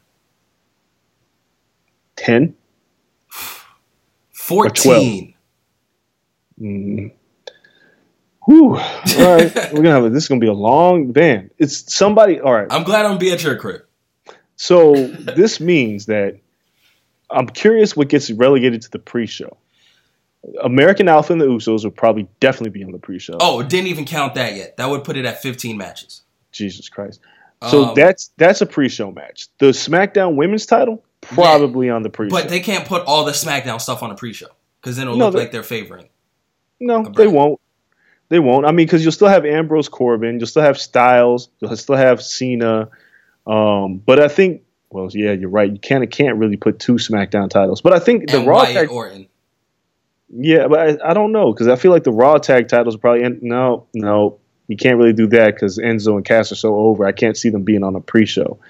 10? 14. Whew. All right, this is gonna be a long man. It's somebody. All right. I'm glad I'm be at your crib. So this means that I'm curious what gets relegated to the pre-show. American Alpha and the Usos would probably definitely be on the pre-show. Oh, didn't even count that yet. That would put it at 15 matches. Jesus Christ. So that's a pre-show match. The SmackDown Women's title probably on the pre-show. But they can't put all the SmackDown stuff on the pre-show because then it'll look like they're favoring. No, they won't. They won't. I mean, because you'll still have Ambrose Corbin, you'll still have Styles, you'll still have Cena. But I think, well, yeah, you're right. You can't really put 2 SmackDown titles. But I think the Raw Wyatt Orton. Yeah, but I don't know because I feel like the Raw tag titles are probably no. You can't really do that because Enzo and Cass are so over. I can't see them being on a pre-show.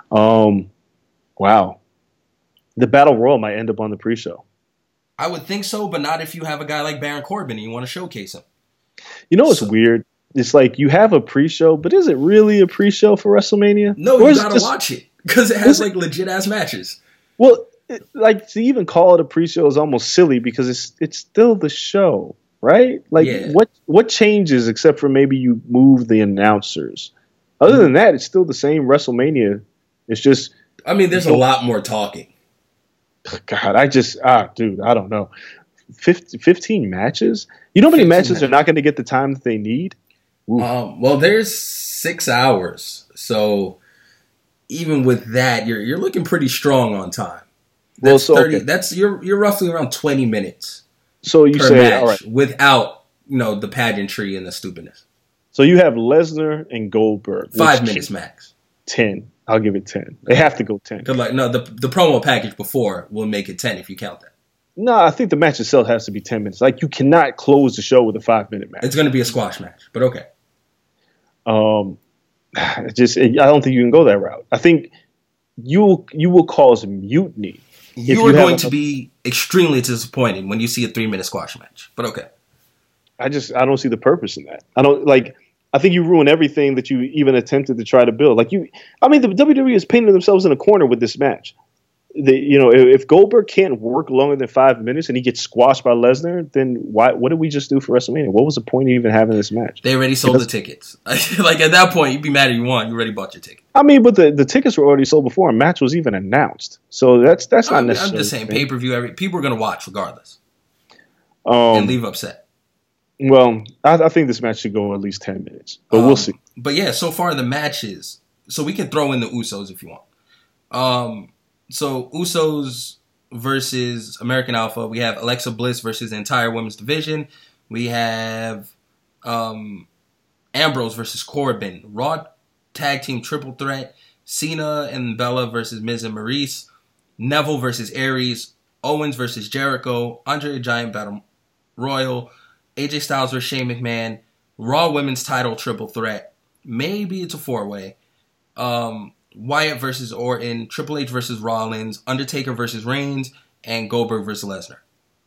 Wow, the Battle Royal might end up on the pre-show. I would think so, but not if you have a guy like Baron Corbin and you want to showcase him. You know what's weird? It's like you have a pre-show, but is it really a pre-show for WrestleMania? No, you gotta watch it because it has like legit ass matches. Well, like to even call it a pre-show is almost silly because it's still the show, right? Like what changes except for maybe you move the announcers? Other than that, it's still the same WrestleMania. It's just there's a lot more talking. God, dude, I don't know. 15 matches? You know how many matches are not going to get the time that they need? Well, there's 6 hours, so even with that, you're looking pretty strong on time. That's 30. Okay. That's you're roughly around 20 minutes. So you say match, all right, without the pageantry and the stupidness. So you have Lesnar and Goldberg. 5 minutes max. 10. I'll give it 10. They have to go 10. Because the promo package before will make it 10 if you count that. No, I think the match itself has to be 10 minutes. Like you cannot close the show with a 5-minute match. It's going to be a squash match, but okay. I don't think you can go that route. I think you will cause mutiny. You are going to be extremely disappointed when you see a 3-minute squash match. But okay. I don't see the purpose in that. I think you ruin everything that you even attempted to try to build. The WWE is painting themselves in a corner with this match. If Goldberg can't work longer than 5 minutes and he gets squashed by Lesnar, then what did we just do for WrestleMania? What was the point of even having this match? They already sold the tickets. Like at that point, you'd be mad if you won. You already bought your ticket. But the tickets were already sold before a match was even announced. So that's not necessary. I'm just saying, pay-per-view. People are going to watch regardless and leave upset. Well, I think this match should go at least 10 minutes, but we'll see. But yeah, so far the matches. So we can throw in the Usos if you want. So Usos versus American Alpha. We have Alexa Bliss versus the entire women's division. We have Ambrose versus Corbin. Raw Tag Team Triple Threat. Cena and Bella versus Miz and Maurice. Neville versus Aries. Owens versus Jericho. Andre the Giant Battle Royal. AJ Styles versus Shane McMahon. Raw Women's Title Triple Threat. Maybe it's a 4-way. Wyatt versus Orton, Triple H versus Rollins, Undertaker versus Reigns, and Goldberg versus Lesnar.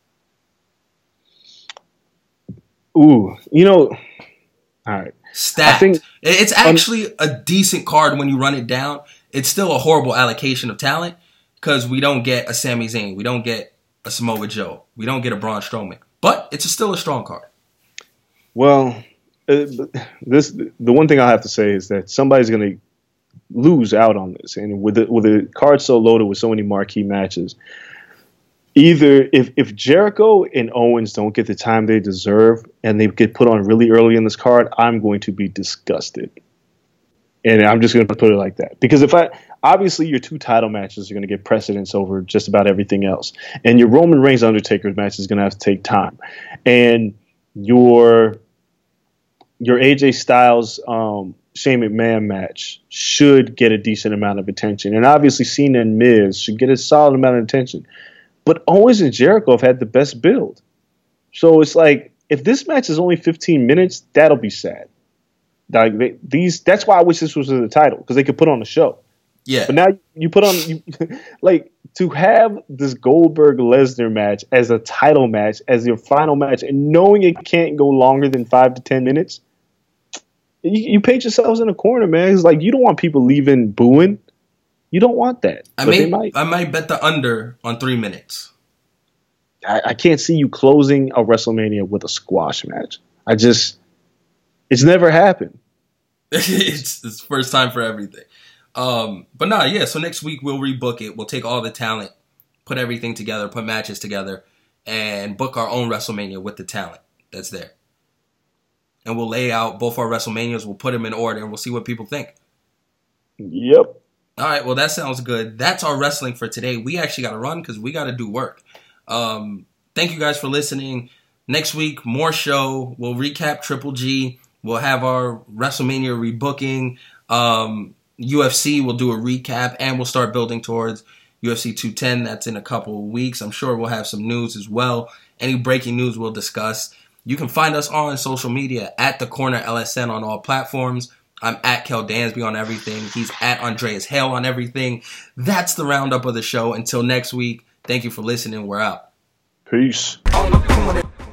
Ooh, all right. Stacked. It's actually a decent card when you run it down. It's still a horrible allocation of talent because we don't get a Sami Zayn, we don't get a Samoa Joe, we don't get a Braun Strowman, but it's still a strong card. Well, the one thing I have to say is that somebody's going to lose out on this, and with the card so loaded with so many marquee matches, either if Jericho and Owens don't get the time they deserve and they get put on really early in this card, I'm going to be disgusted, and I'm just going to put it like that. Because obviously your 2 title matches are going to get precedence over just about everything else, and your Roman Reigns Undertaker match is going to have to take time, and your AJ Styles Shane McMahon match should get a decent amount of attention. And obviously Cena and Miz should get a solid amount of attention. But Owens and Jericho have had the best build. So it's like, if this match is only 15 minutes, that'll be sad. That's why I wish this was the title, because they could put on a show. Yeah. But now you put on, to have this Goldberg-Lesnar match as a title match, as your final match, and knowing it can't go longer than 5 to 10 minutes, you paint yourselves in a corner, man. It's like you don't want people leaving booing. You don't want that. I might bet the under on 3 minutes. I can't see you closing a WrestleMania with a squash match. It's never happened. It's first time for everything. But nah, yeah. So next week we'll rebook it. We'll take all the talent, put everything together, put matches together, and book our own WrestleMania with the talent that's there. And we'll lay out both our WrestleManias. We'll put them in order, and we'll see what people think. Yep. All right, well, that sounds good. That's our wrestling for today. We actually got to run because we got to do work. Thank you guys for listening. Next week, more show. We'll recap Triple G. We'll have our WrestleMania rebooking. UFC, we'll do a recap, and we'll start building towards UFC 210. That's in a couple of weeks. I'm sure we'll have some news as well. Any breaking news we'll discuss. You can find us on social media at The Corner LSN on all platforms. I'm at Kel Dansby on everything. He's at Andreas Hale on everything. That's the roundup of the show. Until next week, thank you for listening. We're out. Peace. On the corner.